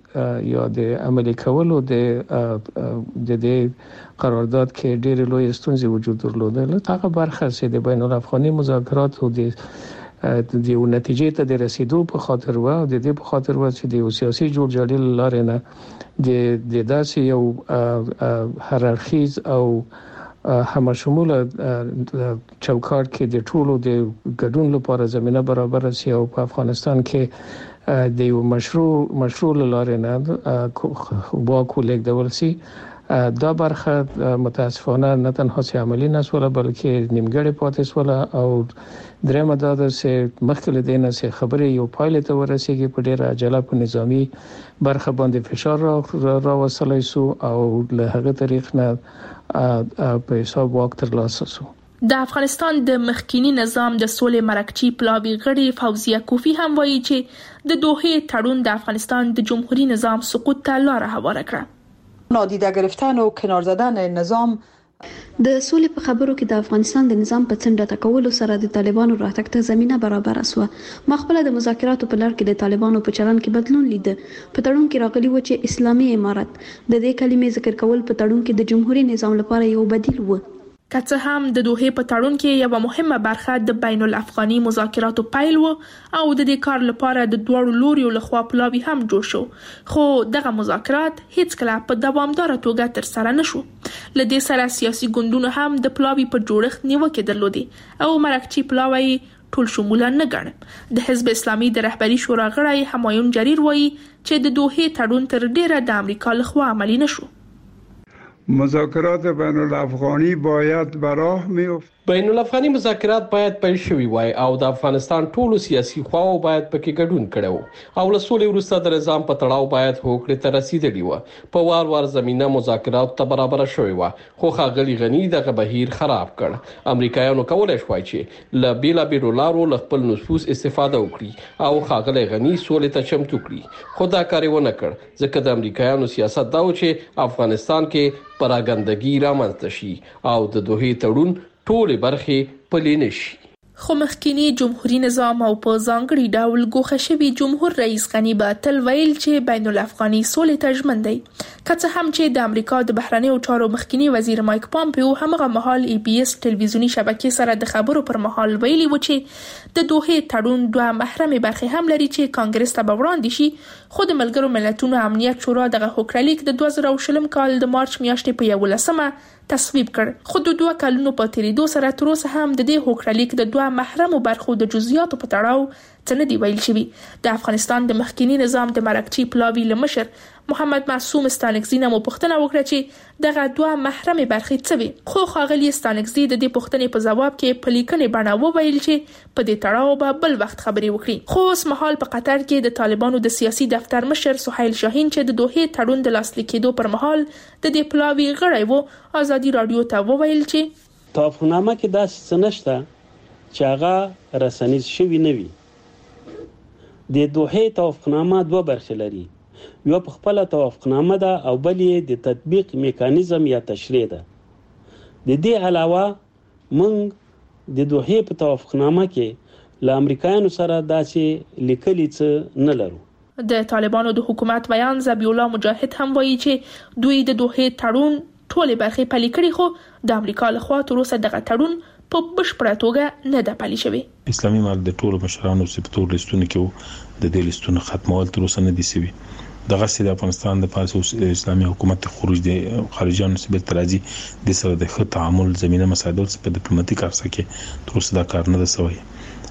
د یا د عملي کولو د د دې قرارداد کې ډېر لوی ستونزې وجود درلودل. هغه برخه چې د بین الافغاني مذاکرات او د د یو نتیجې ته د رسیدو په خاطر و او د دې په خاطر و چې د سیاسي جوړجاړي لارې نه د د داسې یو هررخیز او همشموله چوکاټ کې د ټولو د ګډون لپاره زمينه برابر شي او په افغانستان کې د یو مشروع مشروع لارې نه واکو لیکدول شي. دا برخه متاسفانه نه تنها سي عملی نسوله بلکې نیمګړې پاتې سوله او درېمه دا ده چې مخکې له دې نه چې خبرې یو پایلې ته ورسیږي په ډېره عجله په نظامي برخه باندې فشار را راوستلی سو او له هغه طریق نه په حساب واک ترلاسه سو. د افغانستان د مخکینی نظام د سولې مرکچی پلاوی غړي فوزیه کوفی هم وایي چې د دوحې تړون د افغانستان د جمهوریت نظام سقوط ته لار هواره کړه. نادیده گرفتن و کنار زدن نظام د سولې په خبرو کې د افغانستان د نظام په څنډه ټکولو سره د طالبانو راتګ ته زمينه برابر اسوه. مخبله د مذاکراتو په لړ کې د طالبانو په چلن کې بدلون لید. په تړون کې راغلی و چې اسلامي امارت د دې کلمې ذکر کول په تړون کې د جمهوریت نظام لپاره یو بدیل و. که څه هم د دوحې په تړون کې یوه مهمه برخه د بین الافغاني مذاکراتو پیل و او د دې کار لپاره د دواړو لوریو لخوا پلاوي هم جوړ شو، خو دغه مذاکرات هیڅکله په دوامداره توګه ترسره نشو. له دې سره سیاسي ګوندونو هم د پلاوي په جوړښت نیوکې درلودې او مرکچي پلاوی ټول شموله نه ګڼم. د حزب اسلامي د رهبري شورا غړی همایون جریر وایي چې د دوحې تړون تر ډیره د امریکا لخوا عملی نشو. مذاکرات بین الافغانی باید به راه میفت. بین الافغاني مذاکرات باید پیل شوي وای او د افغانستان ټولو سیاسي خواو باید پکې ګډون کړو او له سولې وروسته د نظام په تړاو باید هوکړې ته رسیدلی و. په وار وار زمينه مذاکرات ته برابر شوی و، خو ښاغلي غني دغه بهیر خراب کړ. امریکایانو کولای شوای چې له بیلابیلو لارو له خپل نفوذ استفاده وکړي او ښاغلي غني سولې ته چمتو کړي، خو دا کار یې ونه کړ ځکه د امریکایانو سیاست دا و چې افغانستان کې پراګندګي رامنځته شي او د دوحې تړون ټولې برخې پلي نشي. خو مخکینی جمهوریت نظام او په ځانګړي ډول ګوښه شوی جمهور رئیس غني به تل ویل چې بین الافغاني سولې ته ژمن دی. که څه هم چې د امریکا د بهرنیو چارو مخکینی وزیر مایک پامپیو همغه مهال ای بي اس ټلویزیونی شبکې سره د خبرو پر مهال ویلي و چې د دوحې تړون دوه محرمې برخې هم لري چې کانګرس ته به وړاندې شي، خو د ملګرو ملتونو امنیت شورا دغه هوکړلیک د دوه زره شلم کال د مارچ میاشتې په یولسمه تصویب کړ. خو د دوه کلونو په تیریدو سره تر اوسه هم د دې هوکړلیک د دوه محرمو برخو د جزئیاتو په تړاو څه نه دی ویل شوی. د افغانستان د مخکینی نظام د مرکچي پلاوي لمشر محمد معصوم ستانکزی نه مو پوښتنه وکړه چې دغه دوه محرمې برخې څه وي، خو ښاغلي ستانکزی د دې پوښتنې په ځواب کې په لیکنې بڼه وویل چې په دې تړاو به بل وخت خبرې وکړي. خو اوس مهال په قطر کې د طالبانو د سیاسي دفتر مشر سهیل شاهین چې د دوحې تړون د لاسلیک کېدو پر مهال د دې پلاوي غړی و ازادي رادیو ته وویل چې توافقنامه کې داسې څه نشته چې هغه رسنیز شوی نه وي. د دوحې توافقنامه دوه برخې لري، یو په خپل توافقنامه ده او بل یې د تطبیق میکانیزم یا تشریع ده. د دې علاوه موږ د دوحې په توافقنامه کې له امریکایانو سره داسې لیکلي څه نه لرو. د طالبانو د حکومت بیان ذبیح الله مجاهد هم وایي چې دوی د دوحې تړون ټولې برخې پلي کړي، خو د امریکا لخوا تر اوسه دغه تړون په بشپړه توګه نه ده پلي شوی. اسلامي امارت د ټولو مشرانو سپتور لیستونه کې د دې لیستونو ختمول تر اوسه نه دي شوي. دغه سید افغانستان د پارس اسلامي حکومت خروج د خارجيانو سبب ترازی د سره د ښه تعامل زمينه مساعدت په ډیپلوماټیک ارسه کې تر اوسه دا کار نه ده شوی.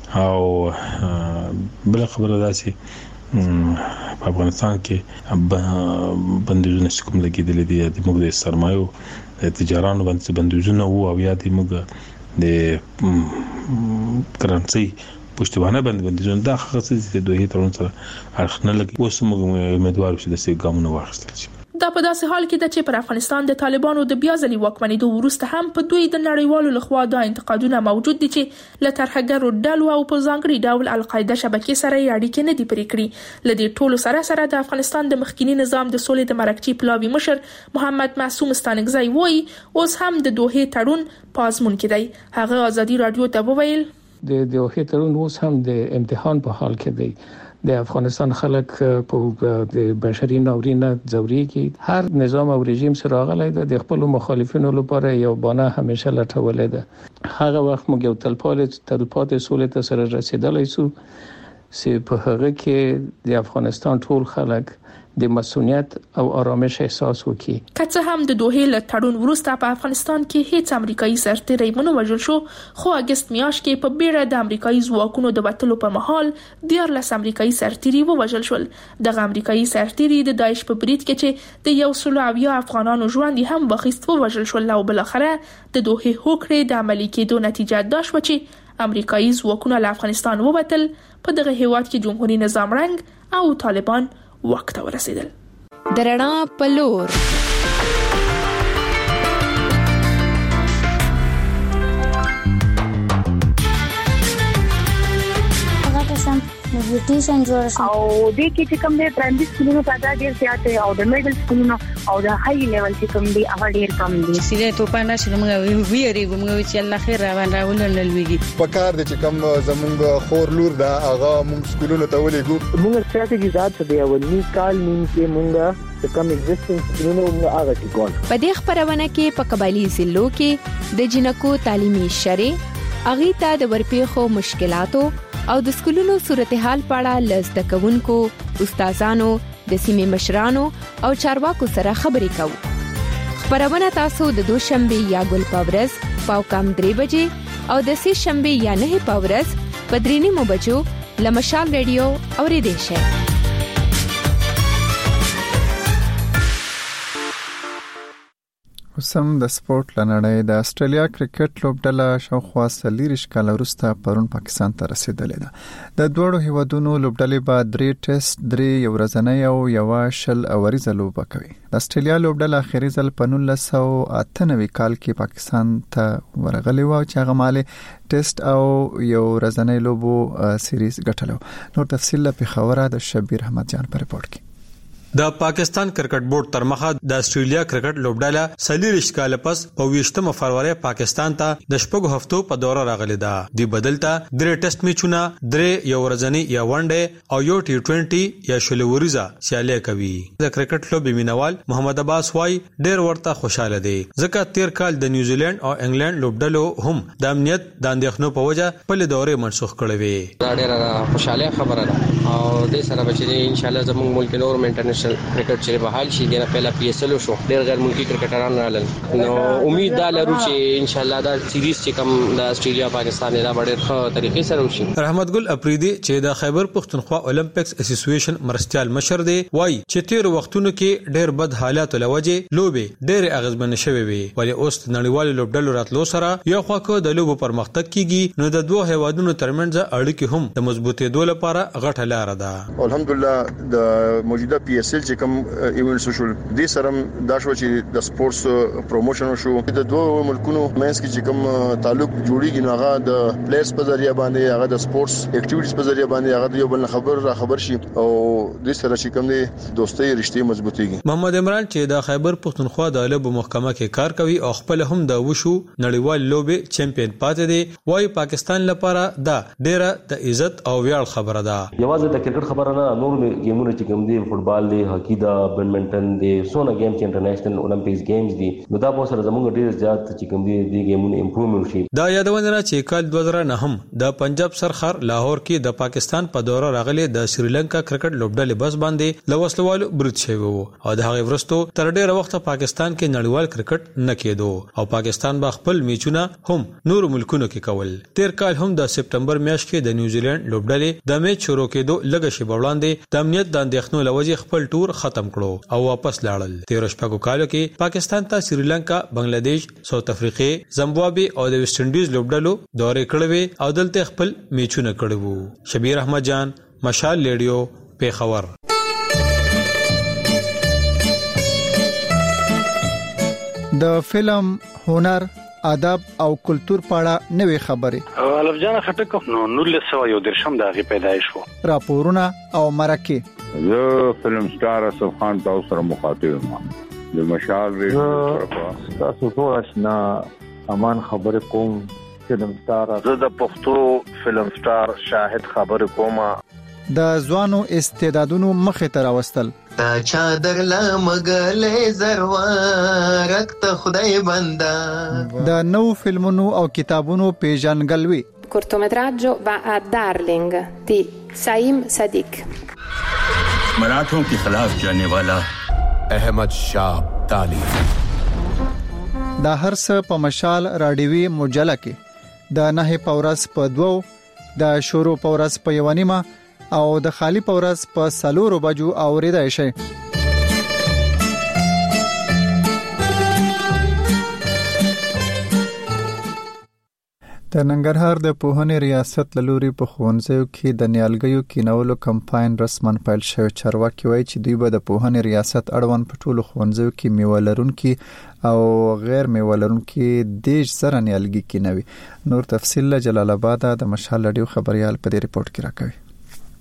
او بل خبره ده چې په افغانستان کې بندیزونه کوم لګیدل دي د موږ د سرمایو تجارانو باندې بندیزونه وو او یا د موږ د کرنسي پښتوانه باندې بندیزونه دا خاصه د دوی ترون سره اړخ نه لګي. اوس موږ امیدوار شو د سې ګامونه واخیستل شي. دا په داسې حال کې ده چې پر افغانستان د طالبانو د بیا ځلې واکمنېدو وروسته هم په دوی د نړیوالو لخوا دا انتقادونه موجود دي چې له ترهګرو ډلو او په ځانګړي ډول القاعده شبکې سره اړیکې نه دي پرې کړې. له دې ټولو سره سره د افغانستان د مخکینی نظام د سولې د مرکچي پلاوي مشر محمد معصوم ستانکزی وایي اوس هم د دوحې تړون په ازمون کې دی. هغه ازادي رادیو ته وویل د دوحې تړون اوس هم د امتحان په حال کې دی. د افغانستان خلک په د بشري ناورین ځوريږي. هر نظام او رژیم سره غلای د خپل مخالفینو لپاره یو بانه همیشه لټولې ده. هغه وخت موږ یو تلپاتې تلپاتې سولې ته سره رسیدلای سو چې په هغه کې د افغانستان ټول خلک د مسؤلیت او آرامش احساس وکړي. که څه هم د دوحې له تړون وروسته په افغانستان کې هیڅ امریکایي سرتیری ونه وژل شو، خو اګست میاشت کې په بیړه د امریکایي ځواکونو د وټلو په مهال دیارلس امریکایي سرتیری ووژل شول. دغه امریکایي سرتیری د داعش په برید کې چې د یو سل اویا افغانانو ژوند هم واخیست ووژل شول او بل اخره د دوحې هوکړې د عملي کېدو نتیجه دا شوه چې امریکایي ځواکونه له افغانستان ووتل. په دغه هیواد کې جمهوریت نظام رنګ او طالبان وخت ورسېدل. درنا پلور هغه قسم نیوټریشن جوړ شي او د کې چې کوم د پرایمري سکولونو په اړه ډیر زیات او د میډل سکولونو او د های لیول چې کوم دی هغه ډیر کم دي. سیده تو پانا چې موږ ویریږو موږ چې الله خیر روان راولل لویږي په کار د چې کوم زمونږ خور لور دا هغه موږ سکولونو ته ولېګو. موږ ستراتیژي ذات دی اولنی کال مين کې موږ د کم ایگزیسټنس سکولونو موږ هغه ټیکول. په دې خبرونه کې په قبایلی ضلعو کې د جنکو تعلیمي شری اغي ته د ورپېخو مشکلاتو او د سکولونو صورتحال په اړه لزده کوونکو، استادانو، د سیمې مشرانو او چارواکو سره خبرې کوو. خبرونه تاسو د دوشنبه یا ګل پاورز پاو کم درې بجې او د سې شنبه یا نه پاورز په درې نیمو بجو لمشال ریډیو اوریدئ شئ. وسم د سپورت لنړۍ د استرالیا کرکټ لوبډله شاوخوا سلیریش کال وروسته پرون پاکستان ته رسیدلې ده. د دوړو هیوادونو لوبډلې بعد درې ټیسټ، درې یو ورځنۍ او یو شل اوریزه لوبه کوي. د استرالیا لوبډله اخیری ځل په نولس سوه اته نوي کال کې پاکستان ته ورغلې و چې هغه مالي ټیسټ او یو ورځنۍ لوبو سیریز ګټلو. نور تفصیل په خبره د شبیر احمد جان پر رپورت کې. د پاکستان کرکټ بورډ تر مخه د استرالیا کرکټ لوبډله سلیریش کال پس په ویشتمه فروری پاکستان ته د شپږو هفتو په دوره راغلی ده. د بدلته درې ټیسټ میچونه، درې یو ورځنی یا ون ډے او یو ټي ټوئنټي یا شلوریزه سیالي کوي. د کرکټ لوبې مینوال محمد عباس وای ډېر ورته خوشاله دي ځکه تیر کال د نیوزیلند او انګلند لوبډلو هم د امنیت د اندېښنو په وجه په دورې منسوخ کړې وي. دا ډېره خوشاله خبره ده او د سره بچي ان شاء الله زموږ ملک نور انټرنیشنل کرکټ چې به حال شي دنه پهلا پی اس ال شو ډېر غیر ملکی کرکټران رالل. نو امید دا لرو چې ان شاء الله دا سیریز چې کوم د استرالیا پاکستان دا ډېر ښه طریقې سره وشي. رحمت ګل اپریدي چې د خیبر پختونخوا اولمپکس اسوسییشن مرستيال مشر دی وای چې تیر وختونو کې ډېر بد حالات لوجه لوبې ډېر اغیزمن شوي وي ولې اوس نړیوال لوبډلو راتلو سره یو خواکو د لوبو پرمختګ کیږي نو د دوه هیوادونو ترمنځ اړیکې هم د مضبوطېدو لپاره غټه لار ده. الحمدلله د موجوده پی اس ال چې کوم ایونټ سوشل د سرم دا شو چې د سپورتس پروموشن شو د دوه ملکونو مینس کې چې کوم تعلق جوړیږي نو هغه د پلیئرز په ذریعہ باندې هغه د سپورتس اکټیویټیز په ذریعہ باندې هغه یو بل خبر را خبر شي او د سره چې کوم د دوستۍ رشتې مضبوطیږي. محمد عمران چې د خیبر پختونخوا د لوبو محکمه کې کار کوي او خپل هم د وشو نړیوال لوبې چمپیون پاتې دی وای پاکستان لپاره دا ډېره د عزت او ویاړ خبره ده. یوازې د کرکټ خبره نه نور گیمونه چې کوم دي فوتبال دی، هاکی دا، بیډمنټن دی، سونه گیم چې انټرنیشنل اولمپیکس گیمز دي نو دا به سره زموږ ډیر زیات چې کوم دي د گیمونو امپروومنت شي. دا یادونه را چې کال دوه زره نه هم د پنجاب سرخر لاهور کې د پاکستان په دوره راغلي د سریلانکا کرکټ لوبډلې بس باندې لوسلوالو برید شوی وو او د هغه ورستو تر ډیره وخت پاکستان کې نړیوال کرکټ نه کېدو او پاکستان با خپل میچونه هم نور ملکونو کې کول. تیر کال هم د سپټمبر میاشت کې د نیوزیلند لوبډلې د میچ شروع کېدو لږ شی وړاندې د امنیت د اندېښنو لوجه خپل ټور ختم کړو او واپس لاړل. تیر شپږو کالو کې پاکستان ته سریلانکا، بنگلاديش، ساوث افریقا، زامبابوي او د ویسټ انډیز لوبډلو دورې کړې او دلته خپل میچونه کړي وو. شبیر احمد جان، مشال ریډیو، پیښور. د فلم، هنر، ادب او کلچر په اړه نوې خبرې الف جان خټک نو نولس سوه یو درشم د غي پیدایش وو. راپورونه او مرکه زه فلم سٹار اسف خان تاسو سره مخاطب یم د مشال ریډیو تاسو ټول آشنا امان خبر کوم فلم سٹار زه د پښتو فلم سٹار شاهد خبر کوم د ځوانو استعدادونو مخه تر واستل تا چادر لا مګلې زروارک ته خدای بندا د نو فلمونو او کتابونو پیژنګلوي. cortometraggio va a Darling di Saim Sadiq. मराठों के खिलाफ जाने वाला अहमद शाह ताली. دا هر څه په مشال راډیوي مجله کې د نه پورس په دوو د شورو پورس په یوانیمه او د خالی پورس په سلورو بجو اوریدای شي. د ننګرهار د پوهنې ریاست لوري په ښوونځیو کې د نیالګیو کینولو کمپاین رسمن پیل شوی. چارواکي وایي چې دوی به د پوهنې ریاست اړوند په ټولو ښوونځیو کې میوه لرونکي او غیر میوه لرونکي دیش زره نیالګي کینوي. نور تفصیل له جلال آباد د مشال رادیو خبريال په دې ریپورت کې راکوي.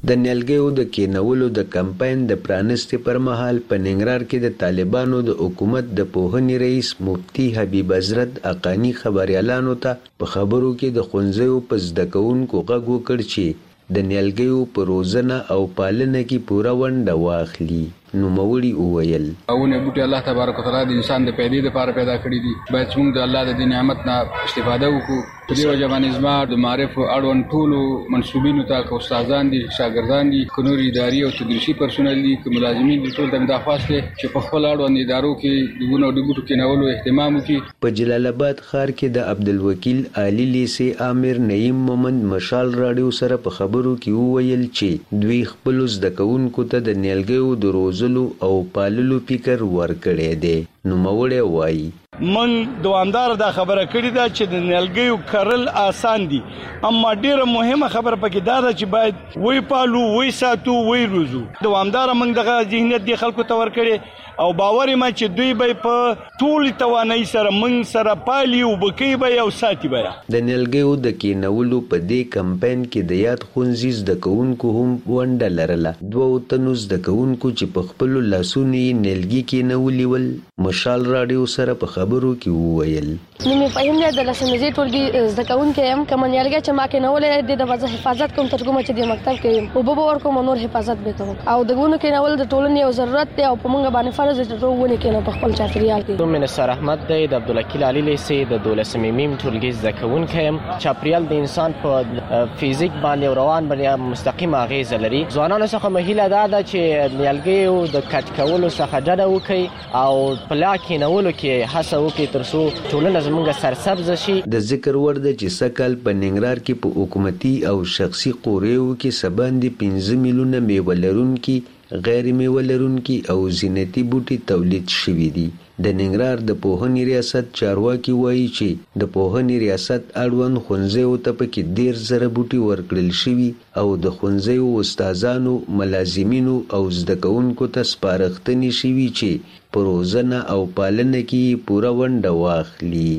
د نیالګیو د کینولو د کمپاین د پرانستې پر مهال په ننګرهار کې د طالبانو د حکومت د پوهنې رئیس مفتي حبیب حضرت اقانی خبريالانو ته په خبرو کې د ښوونځیو په زده کوونکو غږ وکړ چې د نیالګیو په روزنه او پالنه کې پوره ونډه واخلي. نوموړي وویل اونه بوټي الله تبارک وتعالى د انسان د پیدې لپاره پیدا کړی دي، باید موږ د الله د دې نعمت نه استفاده وکړو. په دې وجه باندې زما د معرف اړوند ټولو منسوبینو ته که استادان دي، شاګردان دي، که نور اداري او تدریسي پرسونل دي، که ملازمین دي، ټول ته مې دا خواست دی چې په خپل اړوند ادارو کې د ونو د بوټو کینولو اهتمام وکړي. په جلال آباد ښار کې د عبدالوکیل عالی لیسې امیر نعیم مومند مشال راډیو سره په خبرو کې وویل چې دوی خپلو زده کوونکو ته د نیالګیو د روزلو او پاللو فکر ورکړی دی. نوموړی وایي من دوامدار دا خبره کړې ده چې د نیالګیو کرل آسان دي، اما ډیره مهمه خبره پکې دا ده چې باید وی پالو، وی ساتو، وی روزو. دوامدار موږ دغه ذهنیت دی خلکو ته ورکړي او باور ما چې دوی به په ټول توانایي سره موږ سره پالي او بکی به او ساتي به. د نیالګیو د کینولو په دې کمپاین کې د یاد ښوونځي زده کوونکو هم ونډه لرله. دوه تنو زده کوونکو چې په خپلو لاسونو یې نیالګي کینولي ول مشال راډیو سره په خبرو کې وویل نیمه فهم نه د لسمزي ټولګي زده کوونکي هم کوم نیالګي چې ما کینولې د وځه حفاظت کوم تر کومه چې د مکتب کې او به ور کوم نور حفاظت به کوم او دغونو کینول د ټولنې او ضرورت دی او په موږ باندې فرض دی ته ونه کینو په خپل چاپریال کې. دوم نصر احمد دی د عبدالوکیل علی لیسې د دولسمې میم ټولګي زده کوونکی هم. چاپریال د انسان په فزیک باندې او روان باندې مستقیم اغیز لري. ځوانانو څخه مهیله ده چې نیالګي د کټ کولو څخه ډډه وکړي او په لا کینولو کې هڅه وکړي ترڅو ټولنه زموږ سرسبز شي. د ذکر ور ده چې سکل په ننګرهار کې په حکومتي او شخصي قوریو کې سباندې پنځه میلیونه میوه لرونکي، غیر میوه لرونکي او زینتي بوټي تولید شوي دي. د ننګرهار د پوهنې ریاست چارواکي وایي چې د پوهنې ریاست اړوند ښوونځیو ته پکې ډېر زره بوټي ورکړل شوي او د ښوونځیو استادانو، ملازمینو او زده کوونکو ته سپارښتنې شوي چې په روزنه او پالنه کې پوره ونډه واخلي.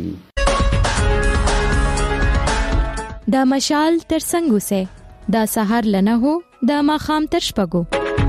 دا مشال تر څنګه سه دا سحر لنه هو دا ماخام تر شپګو.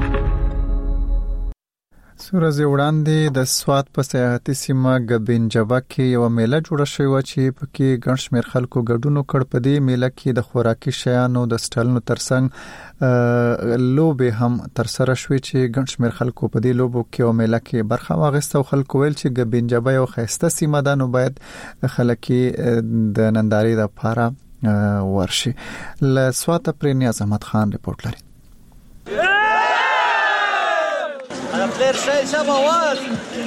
سورز وړاندې د سوات په سیاحتي سیمه ګبینجبا کې یو میله جوړه شوې چې پکې ګڼ شمېر خلکو ګډون وکړ. په دې میله کې د خوراکي شیانو د سټالونو ترڅنګ لوبې هم ترسره شوې چې ګڼ شمېر خلکو په دې لوبو کې او میله کې برخه واخیسته او خلکو ویل چې ګبینجبا یو ښایسته سیمه ده، نو باید خلک د نندارې لپاره ورشي. له سوات پرې نیاز احمد خان رپورټ لري. غير شيء سماوات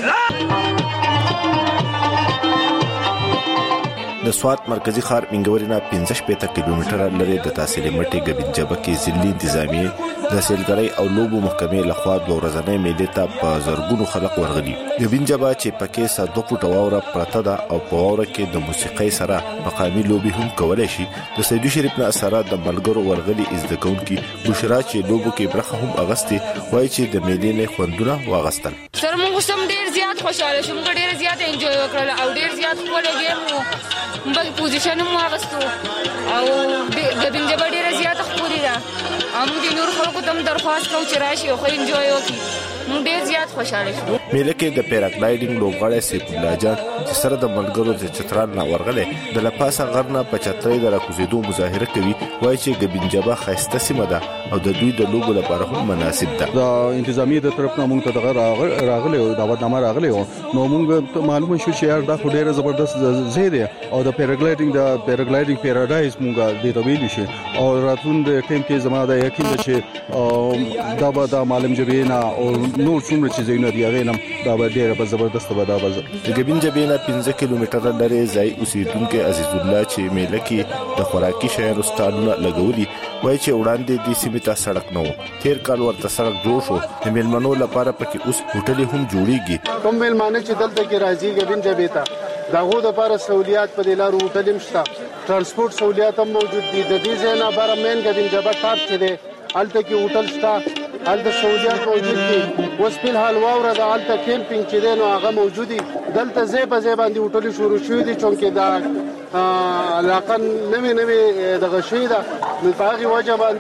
د سوات مرکزی ښار منګوري نه پنځه شپږ کیلومتره لري د تحصیلي مټي ګبینجبا کې ځلې انتظامی د سیلګرۍ او لوبو محکمې لخوا د ورځنۍ میلې ته په زرګونو خلک ورغلي. ګبینجبا چې پکې ساده فوټ واوره پرته ده او په واوره کې د موسیقۍ سره مقامي لوبي هم کولای شي. د سیدو شریف نه سره د ملګرو ورغلي زده کوونکي بشرا چې لوبو کې برخه هم اغستې وایي چې د میلې نه خوندونه واغستل. سر موږ سم ډیر زیات خوشاله شوم، ډیر زیات انجوای وکړل او ډیر زیات خپل گیم بل پوزیشن مو اغستو او د ګبینجبا ډیر زیات خوري ده. هم د نور خلکو ته درخواست کوم چې راشي او خو انجوای وکړي. موږ ډیر زیات خوشاله شو. میله کې د پیراګلایډینګ لوبغاړی سیف الله جان چې سره د ملګرو د چترال نه ورغلې د لپاسه غرنه په چترۍ د راکوزیدو مظاهره کوي. وایي چې ګبینجبا ښایسته سیمه ده او د دوی د لوبو لپاره هم مناسب ده. د انتظامی د طرف نه موږ ته دغه راغلی او دعوتنامه راغلی او نو موږ معلومه شو چې یار دا خو ډیره زبردست ځای دی او د پیراګلایډینګ د پیراګلایډینګ پیراډایز موږ د تویل شي او راتلون د ټیم کې زما د یقین ده چې دا به د معلم جبینا او نور څومره چې زینو دی هغه نم دا به ډیره زبردست به دا به د ګبینجبا نه پنځه کیلومتره لري ځای اوسیدونکو عزیز الله چې میله کې د خوراکي شیانو ستالونه لګولي. وایي چې وړاندې د سیمې ته سړک نه و، تیر کال ورته سړک جوړ شو. د میلمنو لپاره پکې اوس هوټلې هم جوړیږي. کوم میلمانه چې دلته کې راځي ګبینجبا ته دغه د لپاره سہولیات په دلارو هوټل هم شته، ترانسپورت سہولیات هم موجود دي. د دې ځای نه بار مین ګبینجبا ټاپ چې دی الته کې هوټل شته، الته سہولیات موجود دي. اوس په حال واوره د الته کیمپینګ چې دی نو هغه موجود دي. دلته ځای په ځای باندې هوټل شروع شوي دي چونکې دا علاقه نوې نوې دغه شوي ده. نو په هغې وجه باندې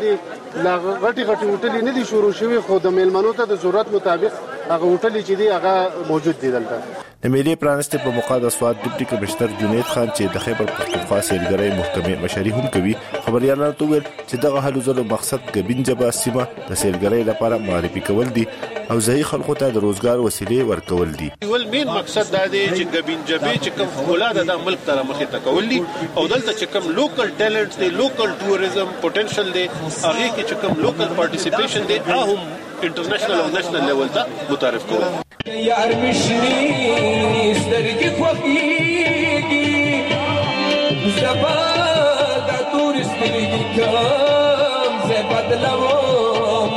لا غټي غټي هوټلې نه دي شروع شوي خو د میلمنو ته د ضرورت مطابق هغه هوټلې چې دي هغه موجود دي دلته. د میلې پرانسته په موقع د سواد ډیپټي کمشنر جنید خان چې د خیبر پختونخوا سیلګرۍ محکمې مشري هم کوي خبريالانو ته ویل چې دغه هلو ځلو مقصد ګبین جبا سیمه د سیلګرۍ لپاره معرفي کول دي او ځای خلکو ته د روزګار وسیلې ورکول دي. ول مین مقصد دا دی چې ګبین جبې چې کوم اولاد د ملک تر مخې ته کول دي او دلته چې کوم لوکل ټیلنټس دي لوکل ټوریزم پوتنشل دي هغه کې چې کوم لوکل پارټیسیپیشن دي هم انټرنیشنل او نېشنل لیول ته متعارف کول. یار مشنی سترګې خوږېږي زبا د تورست سترګې کوم زه بدلوم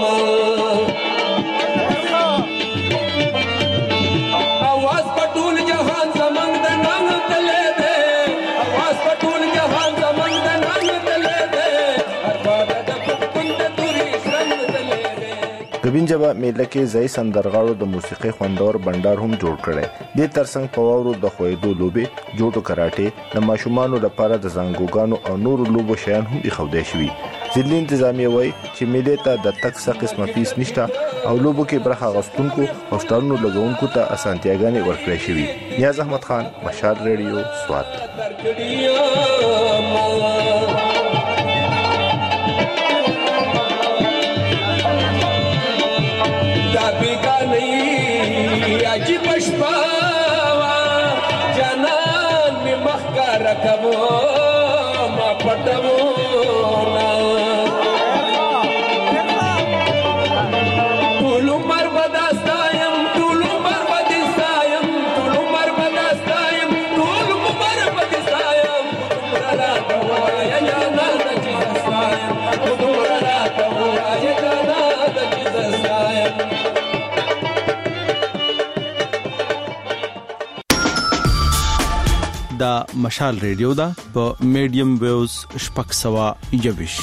اواز په ټول جهان زمنګ د ننګ تلې ده اواز په ټول جهان زمنګ د ننګ تلې ده هر بار د پښتون د تورې څنګ تلې ده. ګبین جبا میله کې ځای سندرغاړو د موسیقي خوندور بندر هم جوړ کړي. د ترڅنګ په واورو د خویدو لوبې جوړو کراټه د ماشومان لپاره د زنګوګانو او نور لوبو شیان هم اخودای شوی. ځینې انتظامیه وایي چې میلې ته د تک څه قسمه فیس نشته او لوبو کې برخه غوښتونکو او سټالونو لګونکو ته اسانتیاګانې ورکړې شوې. نیاز احمد خان، مشال ریډیو، سوات. عجیب شپاوا جانان می مخکا رکبو ما پټو ټول عمر بداستایم ټول عمر بداستایم ټول عمر بداستایم ټول عمر بداستایم را دوا یا جانان د جستایم را دوا یا جانان د جستایم. دا مشال ریډیو دا په میډیم ویوز شپږ سوه یویش.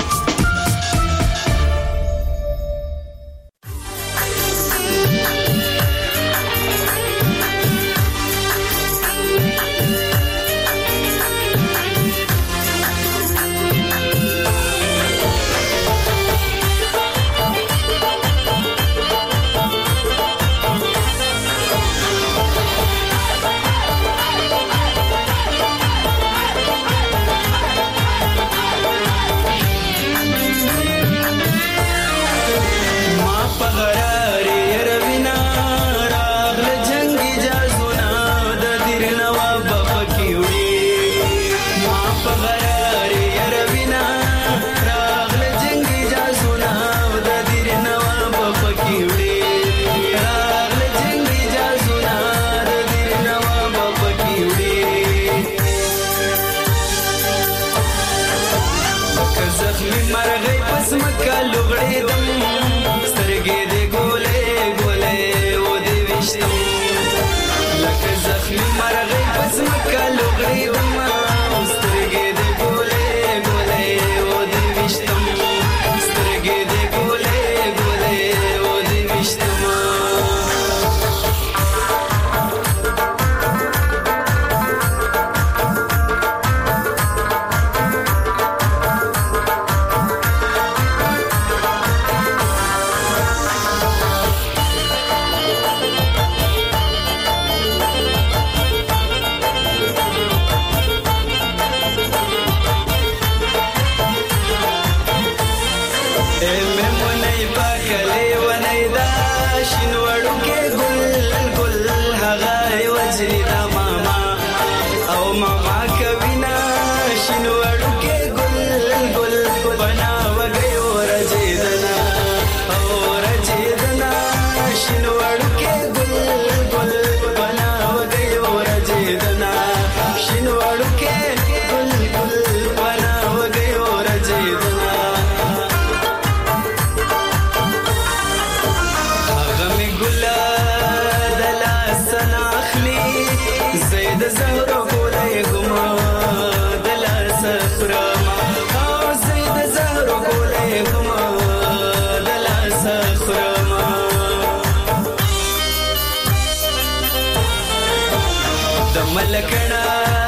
ملکنا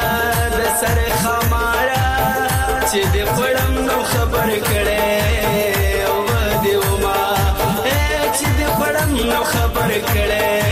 د سر خمارا چې د پړم نو خبر کړي کړي